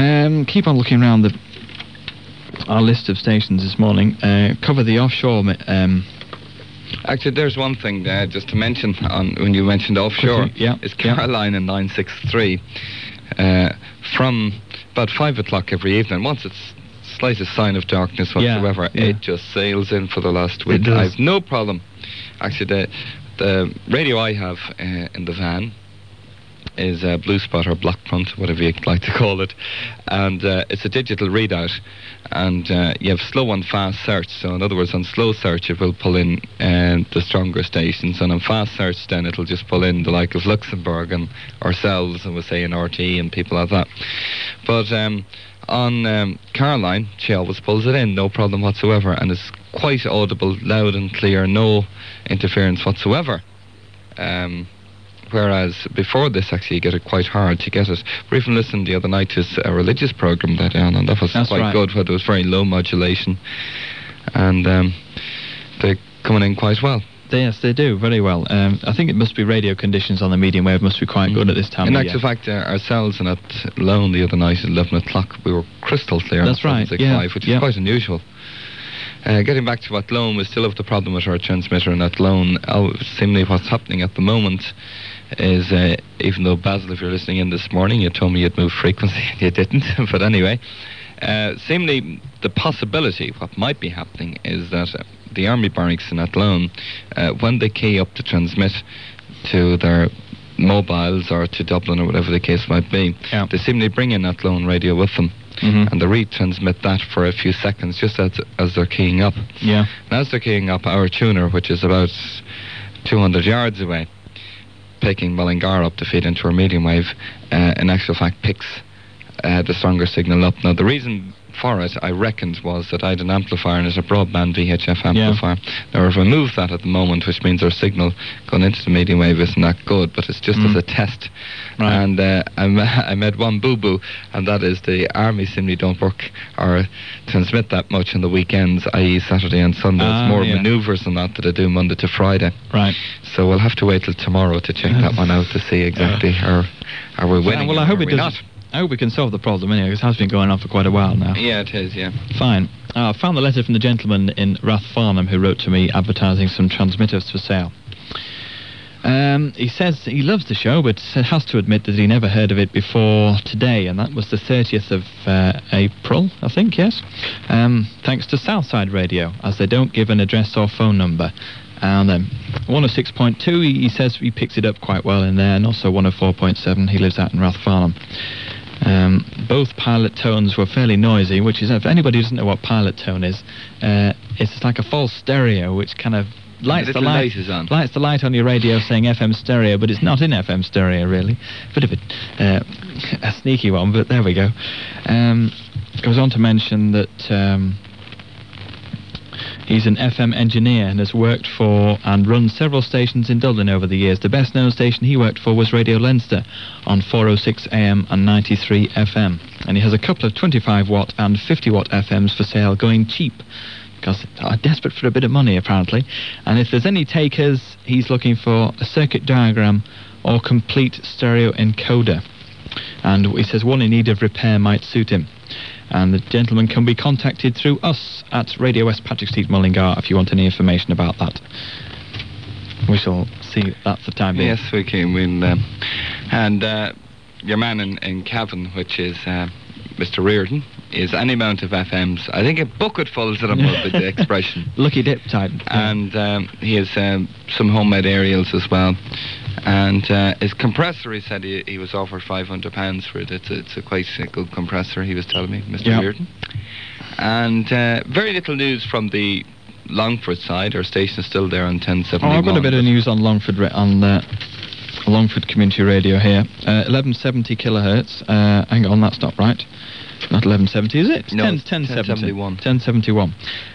Keep on looking around our list of stations this morning. Cover the offshore. Actually, there's one thing just to mention on when you mentioned offshore. Quickly, yeah, It's Caroline in 963 from about 5 o'clock every evening. Once it's slightest sign of darkness whatsoever, it just sails in for the last week. I have no problem. Actually, the radio I have in the van is Blue Spot or Black Front, whatever you like to call it, and it's a digital readout, and you have slow and fast search. So in other words, on slow search it will pull in the stronger stations, and on fast search then it'll just pull in the like of Luxembourg and ourselves, and we'll say in RT and people like that. But on Caroline, she always pulls it in, no problem whatsoever, and it's quite audible, loud and clear, no interference whatsoever. Whereas before this, actually, you get it quite hard to get it. We even listened the other night to a religious program that and that was quite good, where there was very low modulation, and they're coming in quite well. Yes, they do very well. I think it must be radio conditions on the medium wave must be quite good at this time. In actual fact, ourselves and at Lone the other night at 11 o'clock, we were crystal clear. That's right. 765, which is quite unusual. Getting back to Athlone, we still have the problem with our transmitter in Athlone. Seemingly what's happening at the moment is, even though Basil, if you're listening in this morning, you told me you'd move frequency and you didn't, but anyway, seemingly the possibility, what might be happening, is that the army barracks in Athlone, when they key up to transmit to their mobiles or to Dublin or whatever the case might be, they seemingly bring in Athlone radio with them. And they retransmit that for a few seconds just as they're keying up. And as they're keying up, our tuner, which is about 200 yards away, taking Mullingar up to feed into our medium wave, in actual fact picks the stronger signal up. Now the reason for it, I reckoned, was that I had an amplifier, and it's a broadband VHF amplifier. Now if I move that at the moment, which means our signal going into the medium wave isn't that good, but it's just as a test. And I made one boo-boo, and that is the army simply don't work or transmit that much on the weekends, i.e. Saturday and Sunday. It's more manoeuvres than that they do Monday to Friday. So we'll have to wait till tomorrow to check that one out to see exactly are we winning. Well, I hope it does. I hope we can solve the problem anyway, because it has been going on for quite a while now. Yeah, it is, Fine. I found the letter from the gentleman in Rathfarnham who wrote to me advertising some transmitters for sale. He says he loves the show, but has to admit that he never heard of it before today, and that was the 30th of April, I think, yes? Thanks to Southside Radio, as they don't give an address or phone number. And 106.2, he says he picks it up quite well in there, and also 104.7, he lives out in Rathfarnham. Both pilot tones were fairly noisy, which is, if anybody doesn't know what pilot tone is, it's like a false stereo, which kind of lights the light on your radio saying FM stereo, but it's not in FM stereo really. Bit of a sneaky one, but there we go. Goes on to mention that he's an FM engineer and has worked for and run several stations in Dublin over the years. The best known station he worked for was Radio Leinster on 406 AM and 93 FM. And he has a couple of 25 watt and 50 watt FMs for sale, going cheap, because they're desperate for a bit of money apparently. And if there's any takers, he's looking for a circuit diagram or complete stereo encoder. And he says one in need of repair might suit him. And the gentleman can be contacted through us at Radio West Patrick Street, Mullingar, if you want any information about that. We shall see that for the time being. Yes, we can. And your man in Cavan, which is Mr. Reardon, is any amount of FMs. I think a bucketful is the expression. Lucky dip type. And he has some homemade aerials as well. And his compressor, he said he was offered £500 for it. It's a quite good compressor, he was telling me, Mr. Reardon. And very little news from the Longford side. Our station is still there on 1071. I've got a bit of news on Longford Longford Community Radio here. 1170 kilohertz. Hang on, that's not right. Not 1170, is it? No, 1071. 1071.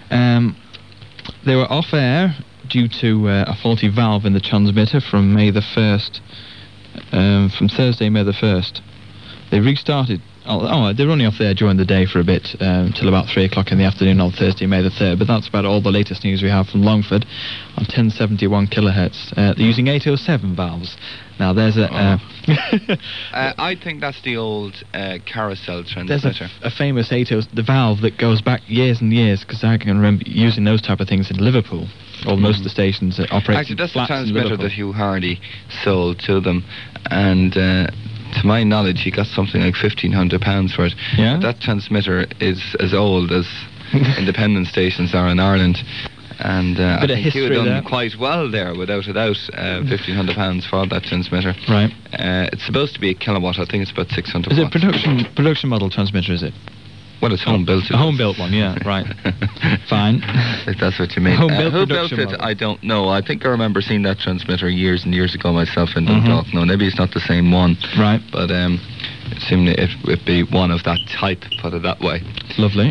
They were off air due to a faulty valve in the transmitter from May the 1st, from Thursday, May the 1st. They restarted they're only off there during the day for a bit, till about 3 o'clock in the afternoon on Thursday, May the 3rd. But that's about all the latest news we have from Longford on 1071 kilohertz. They're using 807 valves. Now there's a... I think that's the old carousel There's transmitter. a famous 807, the valve that goes back years and years, because I can remember using those type of things in Liverpool. Or most of the stations that operate Actually, that's the flats in transmitter Liverpool. that Hugh Hardy sold to them, and to my knowledge, he got something like £1,500 for it. Yeah? That transmitter is as old as independent stations are in Ireland, and I Bit of think Hugh had history done there. quite well there, without a doubt. £1,500 for that transmitter. Right. It's supposed to be a kilowatt. I think it's about 600 Is it watts. production model transmitter, is it? Well, it's home built. A home built one, yeah, right. Fine. If that's what you mean. Home-built Who built production it? model. I don't know. I think I remember seeing that transmitter years and years ago myself in Mhm. Dundalk. No, maybe it's not the same one. Right. But it seemed it'd be one of that type, put it that way. Lovely.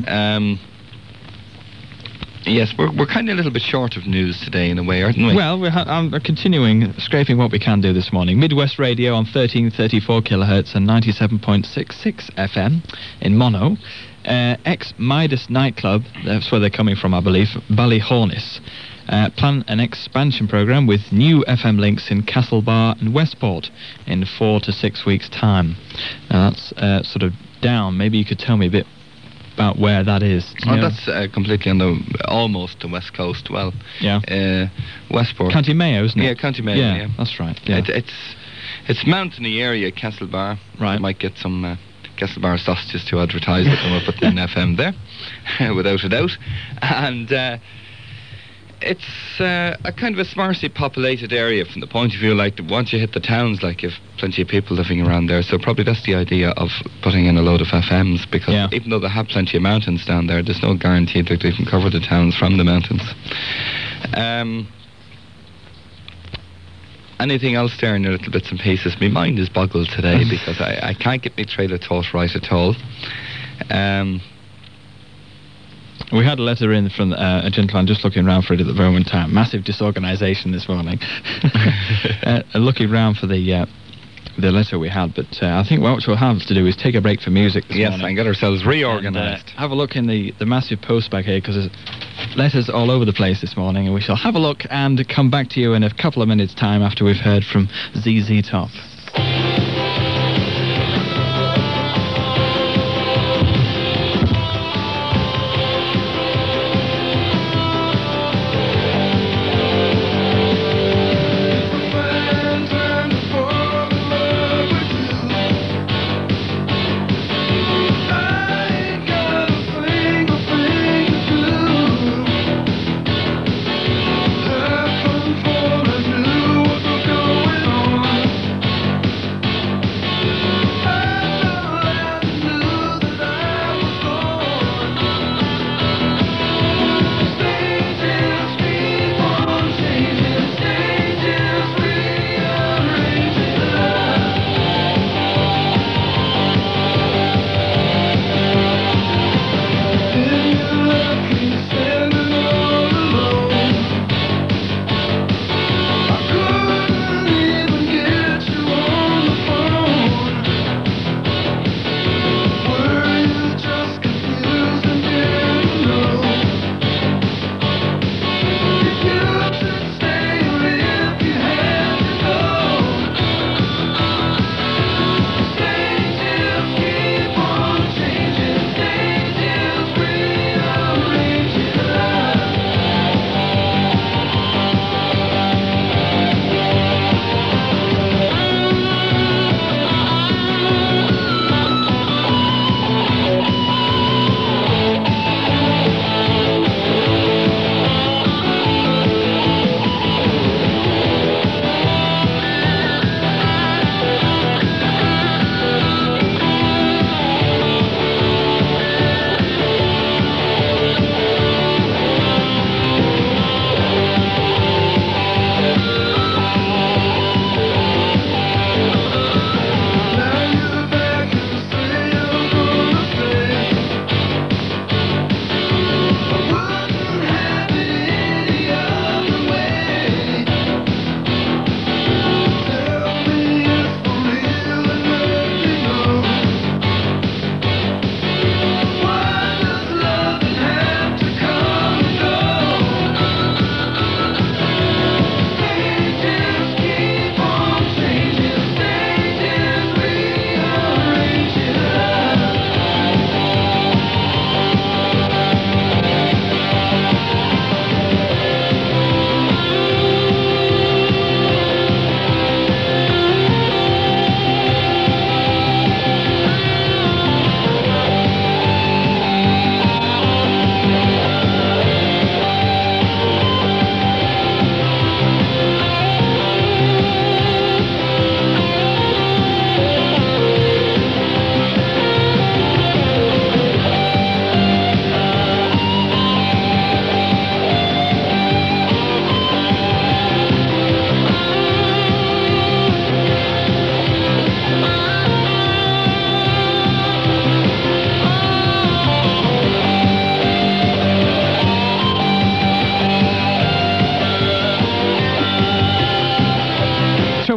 Yes, we're kind of a little bit short of news today in a way, aren't we? Well, I'm continuing scraping what we can do this morning. Midwest Radio on 1334 kilohertz and 97.66 FM in mono. Ex-Midas nightclub, that's where they're coming from, I believe, Ballyhornis. Plan an expansion programme with new FM links in Castlebar and Westport in 4 to 6 weeks' time. Now that's sort of down. Maybe you could tell me a bit about where that is. Do you know? That's completely on almost the west coast. Well, Yeah. Westport. County Mayo, isn't it? Yeah, County Mayo. Yeah, that's right. Yeah. It's mountainy area, Castlebar. Right. You might get some Castlebar sausages to advertise that we're putting in FM there, without a doubt. And it's a kind of a sparsely populated area from the point of view, like, once you hit the towns, like, you've plenty of people living around there. So probably that's the idea of putting in a load of FMs, because even though they have plenty of mountains down there, there's no guarantee that they can cover the towns from the mountains. Anything else there in your little bits and pieces? My mind is boggled today because I can't get my trail of thought right at all. We had a letter in from a gentleman just looking around for it at the moment. Massive disorganisation this morning. Looking around for the letter we had, but I think what we'll have to do is take a break for music this morning. And get ourselves reorganised. Have a look in the massive post back here, because there's letters all over the place this morning, and we shall have a look and come back to you in a couple of minutes' time after we've heard from ZZ Top.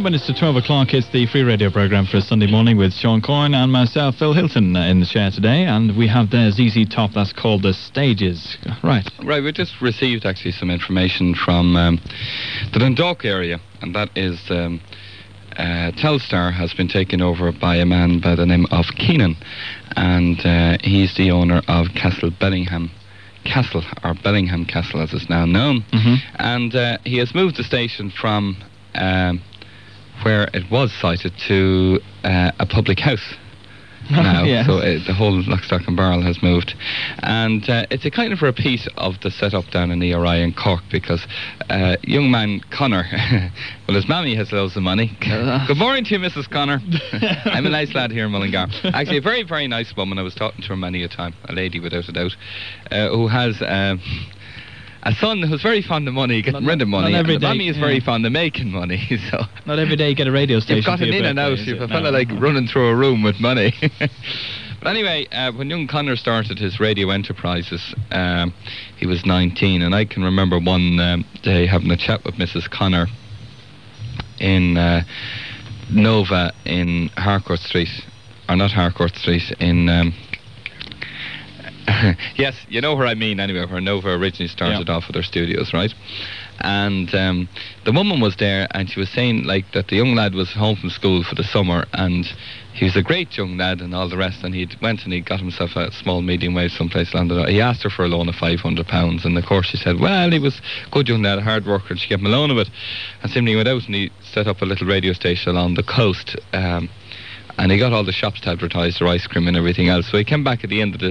minutes to 12 o'clock. It's the free radio programme for Sunday morning with Sean Corn and myself, Phil Hilton, in the chair today. And we have their ZZ Top, that's called The Stages. Right. Right, we just received actually some information from the Dundalk area, and that is Telstar has been taken over by a man by the name of Keenan, and he's the owner of Bellingham Castle, or Bellingham Castle as it's now known. And he has moved the station from where it was sited to a public house now. Yes. So the whole lock, stock and barrel has moved, and it's a kind of repeat of the setup down in ERI in Cork, because young man Connor, well, his mammy has loads of money. Good morning to you, Mrs. Connor. I'm a nice lad here in Mullingar. Actually, a very, very nice woman. I was talking to her many a time, a lady without a doubt, who has a son who's very fond of money, getting rid of money, and the mammy is very fond of making money. So not every day you get a radio station. You've got it in and out. You've a fella like running through a room with money. But anyway, when young Connor started his radio enterprises, he was 19, and I can remember one day having a chat with Mrs. Connor in Nova in Harcourt Street, or not Harcourt Street, in yes, you know where I mean anyway, where Nova originally started off with their studios, right? And the woman was there, and she was saying like that the young lad was home from school for the summer, and he was a great young lad and all the rest, and he went and he got himself a small medium wave someplace landed. He asked her for a loan of £500, and of course she said, well, he was a good young lad, a hard worker, and she gave him a loan of it. And simply went out and he set up a little radio station along the coast, and he got all the shops to advertise their ice cream and everything else. So he came back at the end of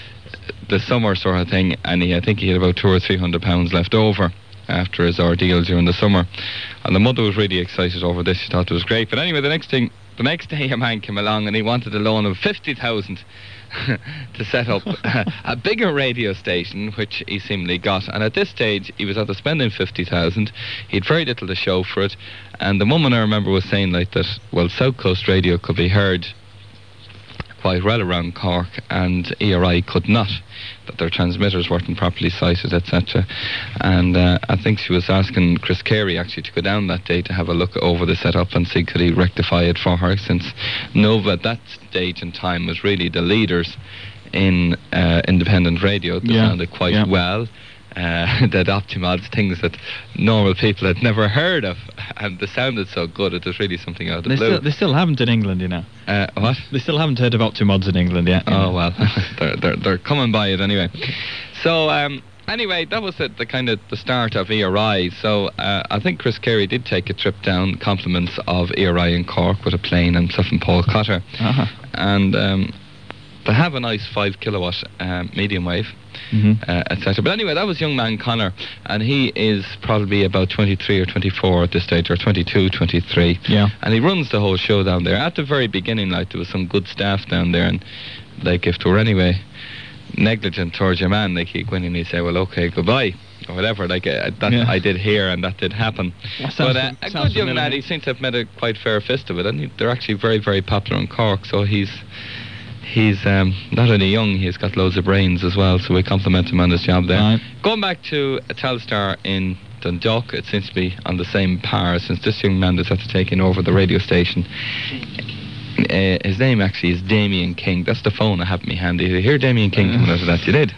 the summer sort of thing, and I think he had about £200 or £300 left over after his ordeal during the summer, and the mother was really excited over this. She thought it was great. But anyway, the next day a man came along and he wanted a loan of 50,000 to set up a bigger radio station, which he seemingly got. And at this stage he was after spending 50,000. He had very little to show for it, and the woman, I remember, was saying like that, well, South Coast Radio could be heard quite well around Cork, and ERI could not, that their transmitters weren't properly sited, etc. And I think she was asking Chris Carey actually to go down that day to have a look over the setup and see could he rectify it for her, since Nova at that stage in time was really the leaders in independent radio. They sounded quite well. That Optimods, things that normal people had never heard of, and they sounded so good. It was really something out of the blue. They still haven't in England, you know. What? They still haven't heard of Optimods in England yet. Oh well, they're coming by it anyway. So anyway, that was the kind of the start of ERI. So I think Chris Carey did take a trip down, compliments of ERI in Cork with a plane and stuff, and Paul Cotter, and they have a nice 5 kilowatt medium wave. Etc. But anyway, that was young man Connor, and he is probably about 23 or 24 at this stage, or 22, 23. Yeah. And he runs the whole show down there. At the very beginning, like, there was some good staff down there, and like if they were anyway negligent towards your man, like he'd go in and he'd say, well, okay, goodbye, or whatever. Like I did hear, and that did happen. But a good young lad. He seems to have made a quite fair fist of it, and they're actually very, very popular in Cork. So he's not only young, he's got loads of brains as well, so we compliment him on his job there. Right. Going back to Telstar in Dundalk, it seems to be on the same par, since this young man that's after taking over the radio station. His name actually is Damien King. That's the phone I have in my hand. Did you hear Damien King coming out of that? You did?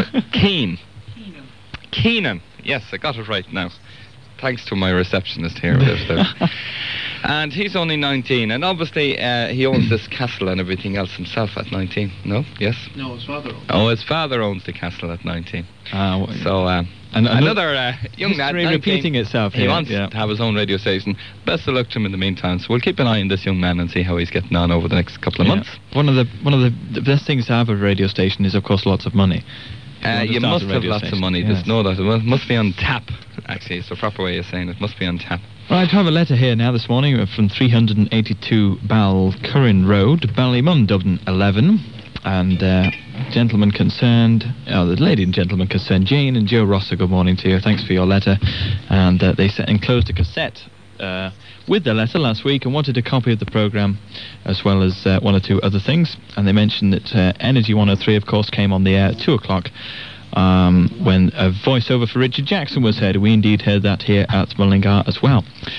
Keenan. Yes, I got it right now. Thanks to my receptionist here. And he's only 19, and obviously he owns this castle and everything else himself at 19. No? Yes? No, his father owns it. Oh, his father owns the castle at 19. So and another young lad, 19, repeating itself here. He wants to have his own radio station. Best of luck to him in the meantime. So we'll keep an eye on this young man and see how he's getting on over the next couple of months. One of the best things to have a radio station is, of course, lots of money. You must have lots of money. There's no doubt. It must be on tap, actually. It's the proper way of saying it. Must be on tap. Right, I have a letter here now this morning from 382 Balcurran Road, Ballymun, Dublin 11. And gentleman concerned, the lady and gentleman concerned, Jane and Joe Rosser, good morning to you. Thanks for your letter. And they enclosed a cassette with the letter last week and wanted a copy of the programme, as well as one or two other things. And they mentioned that Energy 103, of course, came on the air at 2 o'clock when a voiceover for Richard Jackson was heard. We indeed heard that here at Mullingar as well.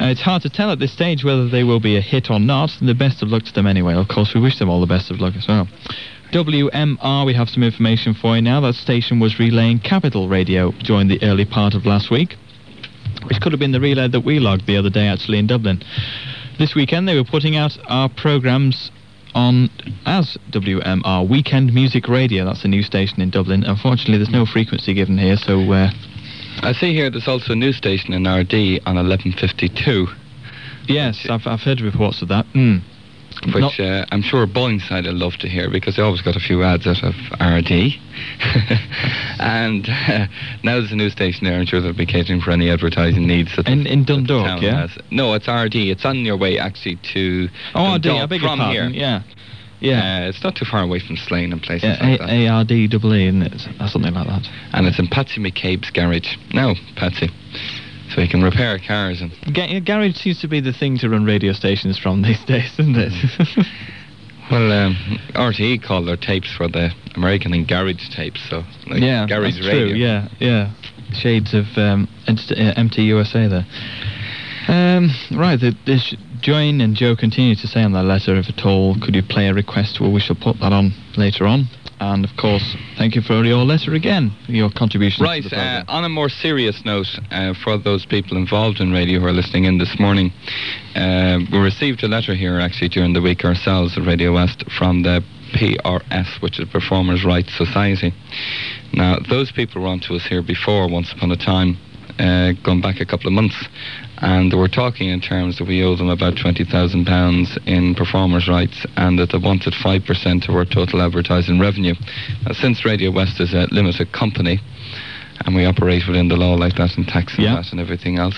It's hard to tell at this stage whether they will be a hit or not. The best of luck to them anyway. Of course, we wish them all the best of luck as well. WMR, we have some information for you now. That station was relaying Capital Radio during the early part of last week, which could have been the relay that we logged the other day actually in Dublin. This weekend they were putting out our programmes on as WMR, Weekend Music Radio. That's a new station in Dublin. Unfortunately, there's no frequency given here, so... I see here there's also a new station in RD on 1152. Yes, I've heard reports of that. Which I'm sure Boyneside will love to hear, because they always got a few ads out of RD. And now there's a new station there. I'm sure they'll be catering for any advertising needs. That in Dundalk, yeah? Has. No, it's RD. It's on your way actually to RD, Dundalk I beg your from pardon. here. Yeah. It's not too far away from Slane and places like that. ARDEE, isn't it? Or something like that. And it's in Patsy McCabe's garage. Now, Patsy. So he can repair cars. And garage seems to be the thing to run radio stations from these days, isn't it? Well, RTE call their tapes for the American and garage tapes, so like garage that's radio. True, yeah. Shades of MT USA there. Right, Joan and Joe continue to say on their letter, if at all, could you play a request? Well, we shall put that on later on. And, of course, thank you for your letter again, your contribution. Right, on a more serious note, for those people involved in radio who are listening in this morning, we received a letter here, actually, during the week ourselves at Radio West from the PRS, which is Performers' Rights Society. Now, those people were on to us here before, once upon a time, going back a couple of months, and they were talking in terms that we owe them about £20,000 in performers' rights, and that they wanted 5% of our total advertising revenue. Now, since Radio West is a limited company, and we operate within the law like that, and tax and that and everything else,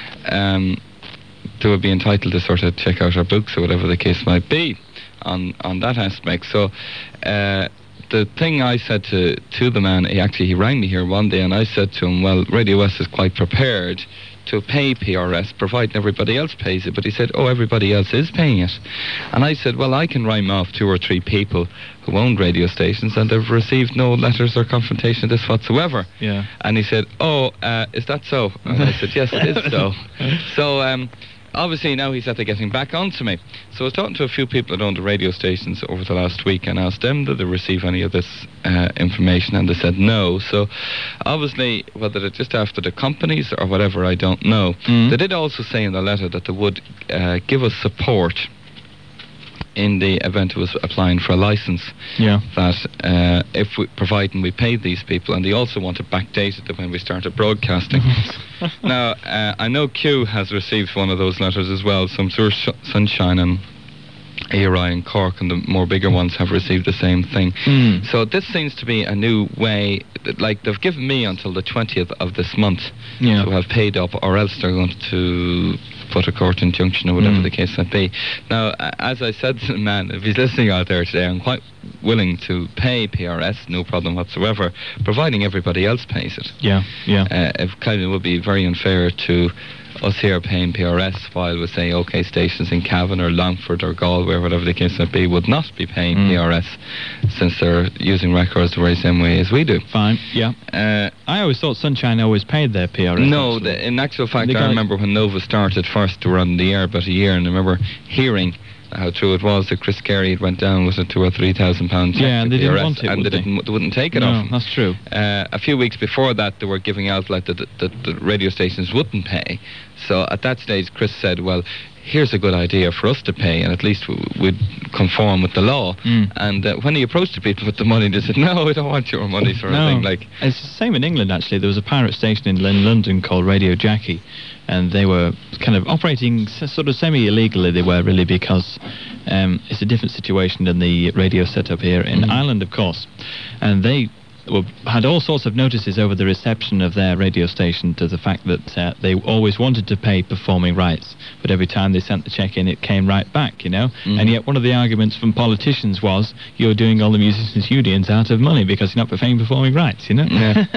they would be entitled to sort of check out our books or whatever the case might be on that aspect. So the thing I said to the man, he rang me here one day, and I said to him, well, Radio West is quite prepared to pay PRS, providing everybody else pays it. But he said, everybody else is paying it. And I said, well, I can rhyme off 2 or 3 people who own radio stations, and they've received no letters or confrontation of this whatsoever. Yeah. And he said, is that so? And I said, yes, it is so. So, obviously now he's after getting back onto me. So I was talking to a few people that own the radio stations over the last week, and asked them did they receive any of this information, and they said no. So obviously, whether it's just after the companies or whatever, I don't know. They did also say in the letter that they would give us support in the event of us applying for a license. Yeah. That providing we paid these people, and they also want it backdated to when we started broadcasting. Now, I know Q has received one of those letters as well. Some sort of Sunshine and ARI and Cork and the more bigger ones have received the same thing. So this seems to be a new way. Like, they've given me until the 20th of this month to have paid up, or else they're going to put a court injunction or whatever the case might be. Now, as I said to the man, if he's listening out there today, I'm quite willing to pay PRS, no problem whatsoever, providing everybody else pays it. It kind of would be very unfair to us here paying PRS while we say, OK, stations in Cavan or Longford or Galway or whatever the case might be would not be paying PRS, since they're using records the very same way as we do. Fine, I always thought Sunshine always paid their PRS. No, in actual fact, I remember when Nova started first, they were on the air about a year, and I remember hearing how true it was that Chris Carey had went down with a £2,000 or £3,000 check. Yeah, and they didn't want it, and they wouldn't take it off. No, that's true. A few weeks before that, they were giving out like that the radio stations wouldn't pay. So at that stage, Chris said, well, here's a good idea for us to pay, and at least we'd conform with the law. And when he approached the people with the money, they said, no, we don't want your money, sort of thing. Like, it's the same in England, actually. There was a pirate station in London called Radio Jackie, and they were kind of operating sort of semi-illegally, they were really, because it's a different situation than the radio setup here in Ireland, of course. And they had all sorts of notices over the reception of their radio station to the fact that they always wanted to pay performing rights, but every time they sent the check in, it came right back, you know. And yet one of the arguments from politicians was, you're doing all the musicians' unions out of money because you're not paying performing rights, you know.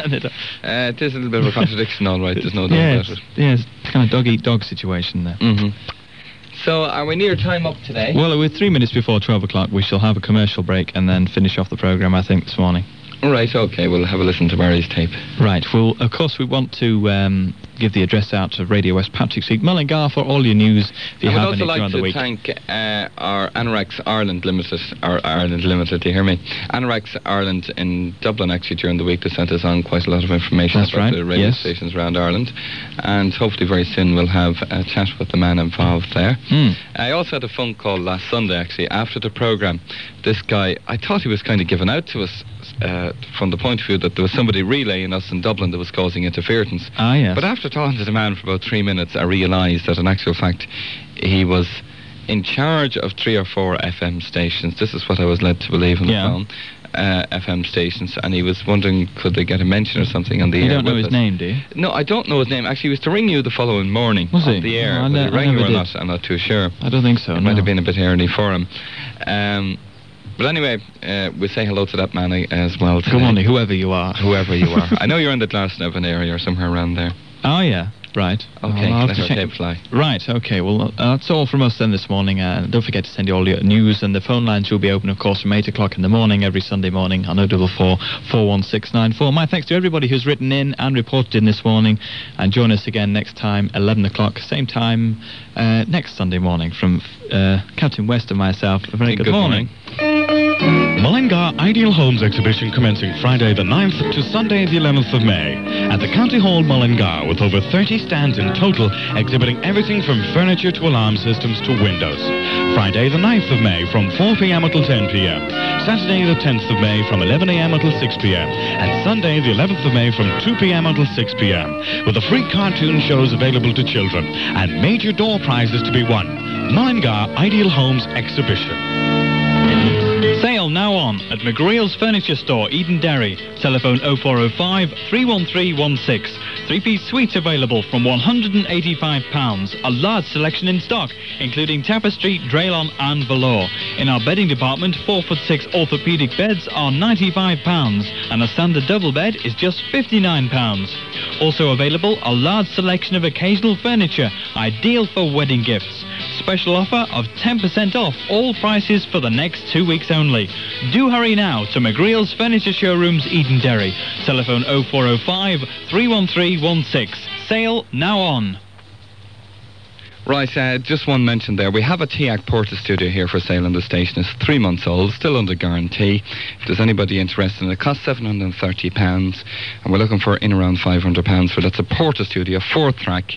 It is a little bit of a contradiction, all right, there's no doubt about it. Yeah, it's kind of dog-eat-dog situation there. So, are we near time up today? Well, we're 3 minutes before 12 o'clock. We shall have a commercial break and then finish off the programme, I think, this morning. Right, OK, we'll have a listen to Barry's tape. Right, well, of course, we want to give the address out of Radio West Patrick Street, Mullingar, for all your news if you I would have also any like during the to week. thank our Anorex Ireland Limited, do you hear me? Anorex Ireland in Dublin, actually, during the week, they sent us on quite a lot of information That's about right, the radio yes. stations around Ireland, and hopefully very soon we'll have a chat with the man involved there. I also had a phone call last Sunday, actually, after the programme. This guy, I thought he was kind of giving out to us from the point of view that there was somebody relaying us in Dublin that was causing interference. Ah, yes. But after talking to the man for about 3 minutes, I realised that in actual fact he was in charge of 3 or 4 FM stations. This is what I was led to believe on the phone. FM stations, and he was wondering could they get a mention or something on the air. You don't know with his us. name, do you? No, I don't know his name. Actually, he was to ring you the following morning Was on he? the air. No, I Whether he ne- I rang you never or did. not, I'm not too sure. I don't think so, It might have been a bit early for him. But anyway, we'll say hello to that man as well today. Come on, whoever you are. Whoever you are. I know you're in the Glasnevin area or somewhere around there. Oh, yeah. Right. Okay, I'll have let to our check. tape fly. Right, okay. Well, that's all from us then this morning. Don't forget to send you all your news, and the phone lines will be open, of course, from 8 o'clock in the morning every Sunday morning on 044 41694. My thanks to everybody who's written in and reported in this morning, and join us again next time, 11 o'clock, same time next Sunday morning from Captain West and myself. A very good morning. Mullingar Ideal Homes Exhibition commencing Friday the 9th to Sunday the 11th of May at the County Hall Mullingar, with over 30 stands in total exhibiting everything from furniture to alarm systems to windows. Friday the 9th of May from 4 p.m. until 10 p.m. Saturday the 10th of May from 11 a.m. until 6 p.m. and Sunday the 11th of May from 2 p.m. until 6 p.m. with the free cartoon shows available to children and major door prizes to be won. Mullingar Ideal Homes Exhibition. Sale now on at McGreal's Furniture Store, Eden Derry. Telephone 0405 31316. 3-piece suites available from £185. A large selection in stock, including tapestry, Draylon and velour. In our bedding department, 4'6" orthopaedic beds are £95 and a standard double bed is just £59. Also available, a large selection of occasional furniture, ideal for wedding gifts. Special offer of 10% off all prices for the next 2 weeks only. Do hurry now to McGreal's Furniture Showrooms, Eden Derry. Telephone 0405 31316. Sale now on. Right, just one mention there. We have a TIAC Porta studio here for sale in the station. It's 3 months old, still under guarantee. If there's anybody interested in it, it costs £730 and we're looking for in around £500 for that's a Porta studio, 4-track.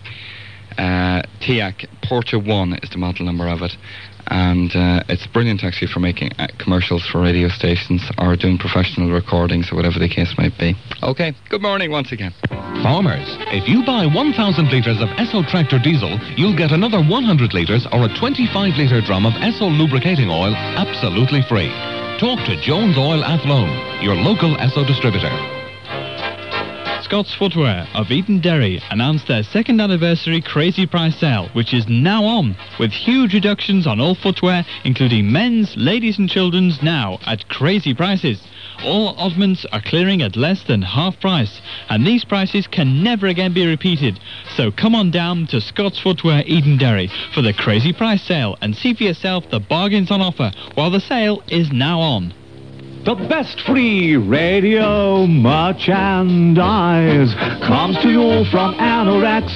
TIAC Porta 1 is the model number of it, and it's brilliant actually for making commercials for radio stations or doing professional recordings or whatever the case might be. Okay, good morning once again. Farmers, if you buy 1,000 litres of Esso Tractor diesel, you'll get another 100 litres or a 25-litre drum of Esso lubricating oil absolutely free. Talk to Jones Oil Athlone, your local Esso distributor. Scott's Footwear of Eden Derry announced their second anniversary crazy price sale, which is now on, with huge reductions on all footwear, including men's, ladies and children's, now at crazy prices. All oddments are clearing at less than half price, and these prices can never again be repeated. So come on down to Scott's Footwear Eden Derry for the crazy price sale and see for yourself the bargains on offer while the sale is now on. The best free radio merchandise comes to you from Anorex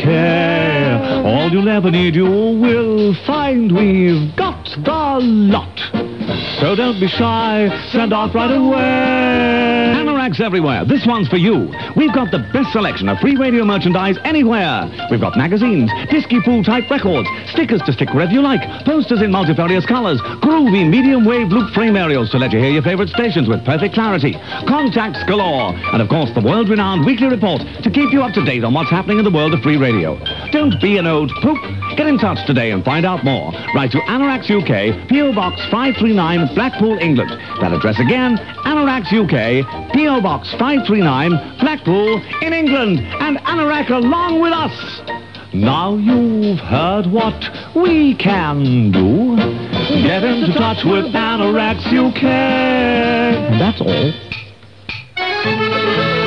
UK. All you'll ever need you will find we've got the lot. So don't be shy, send off right away. Anorex everywhere, this one's for you. We've got the best selection of free radio merchandise anywhere. We've got magazines, disky pool type records, stickers to stick wherever you like, posters in multifarious colours, groovy medium wave loop frame aerials to let you hear your favourite stations with perfect clarity, contacts galore, and of course the world-renowned weekly report to keep you up to date on what's happening in the world of free radio. Don't be an old poop. Get in touch today and find out more. Write to Anorex UK, P.O. Box 539, Blackpool, England. That address again, Anorex UK, P.O. Box 539, Blackpool, in England. And Anorex along with us. Now you've heard what we can do. Get into touch with Anorex UK. And that's all.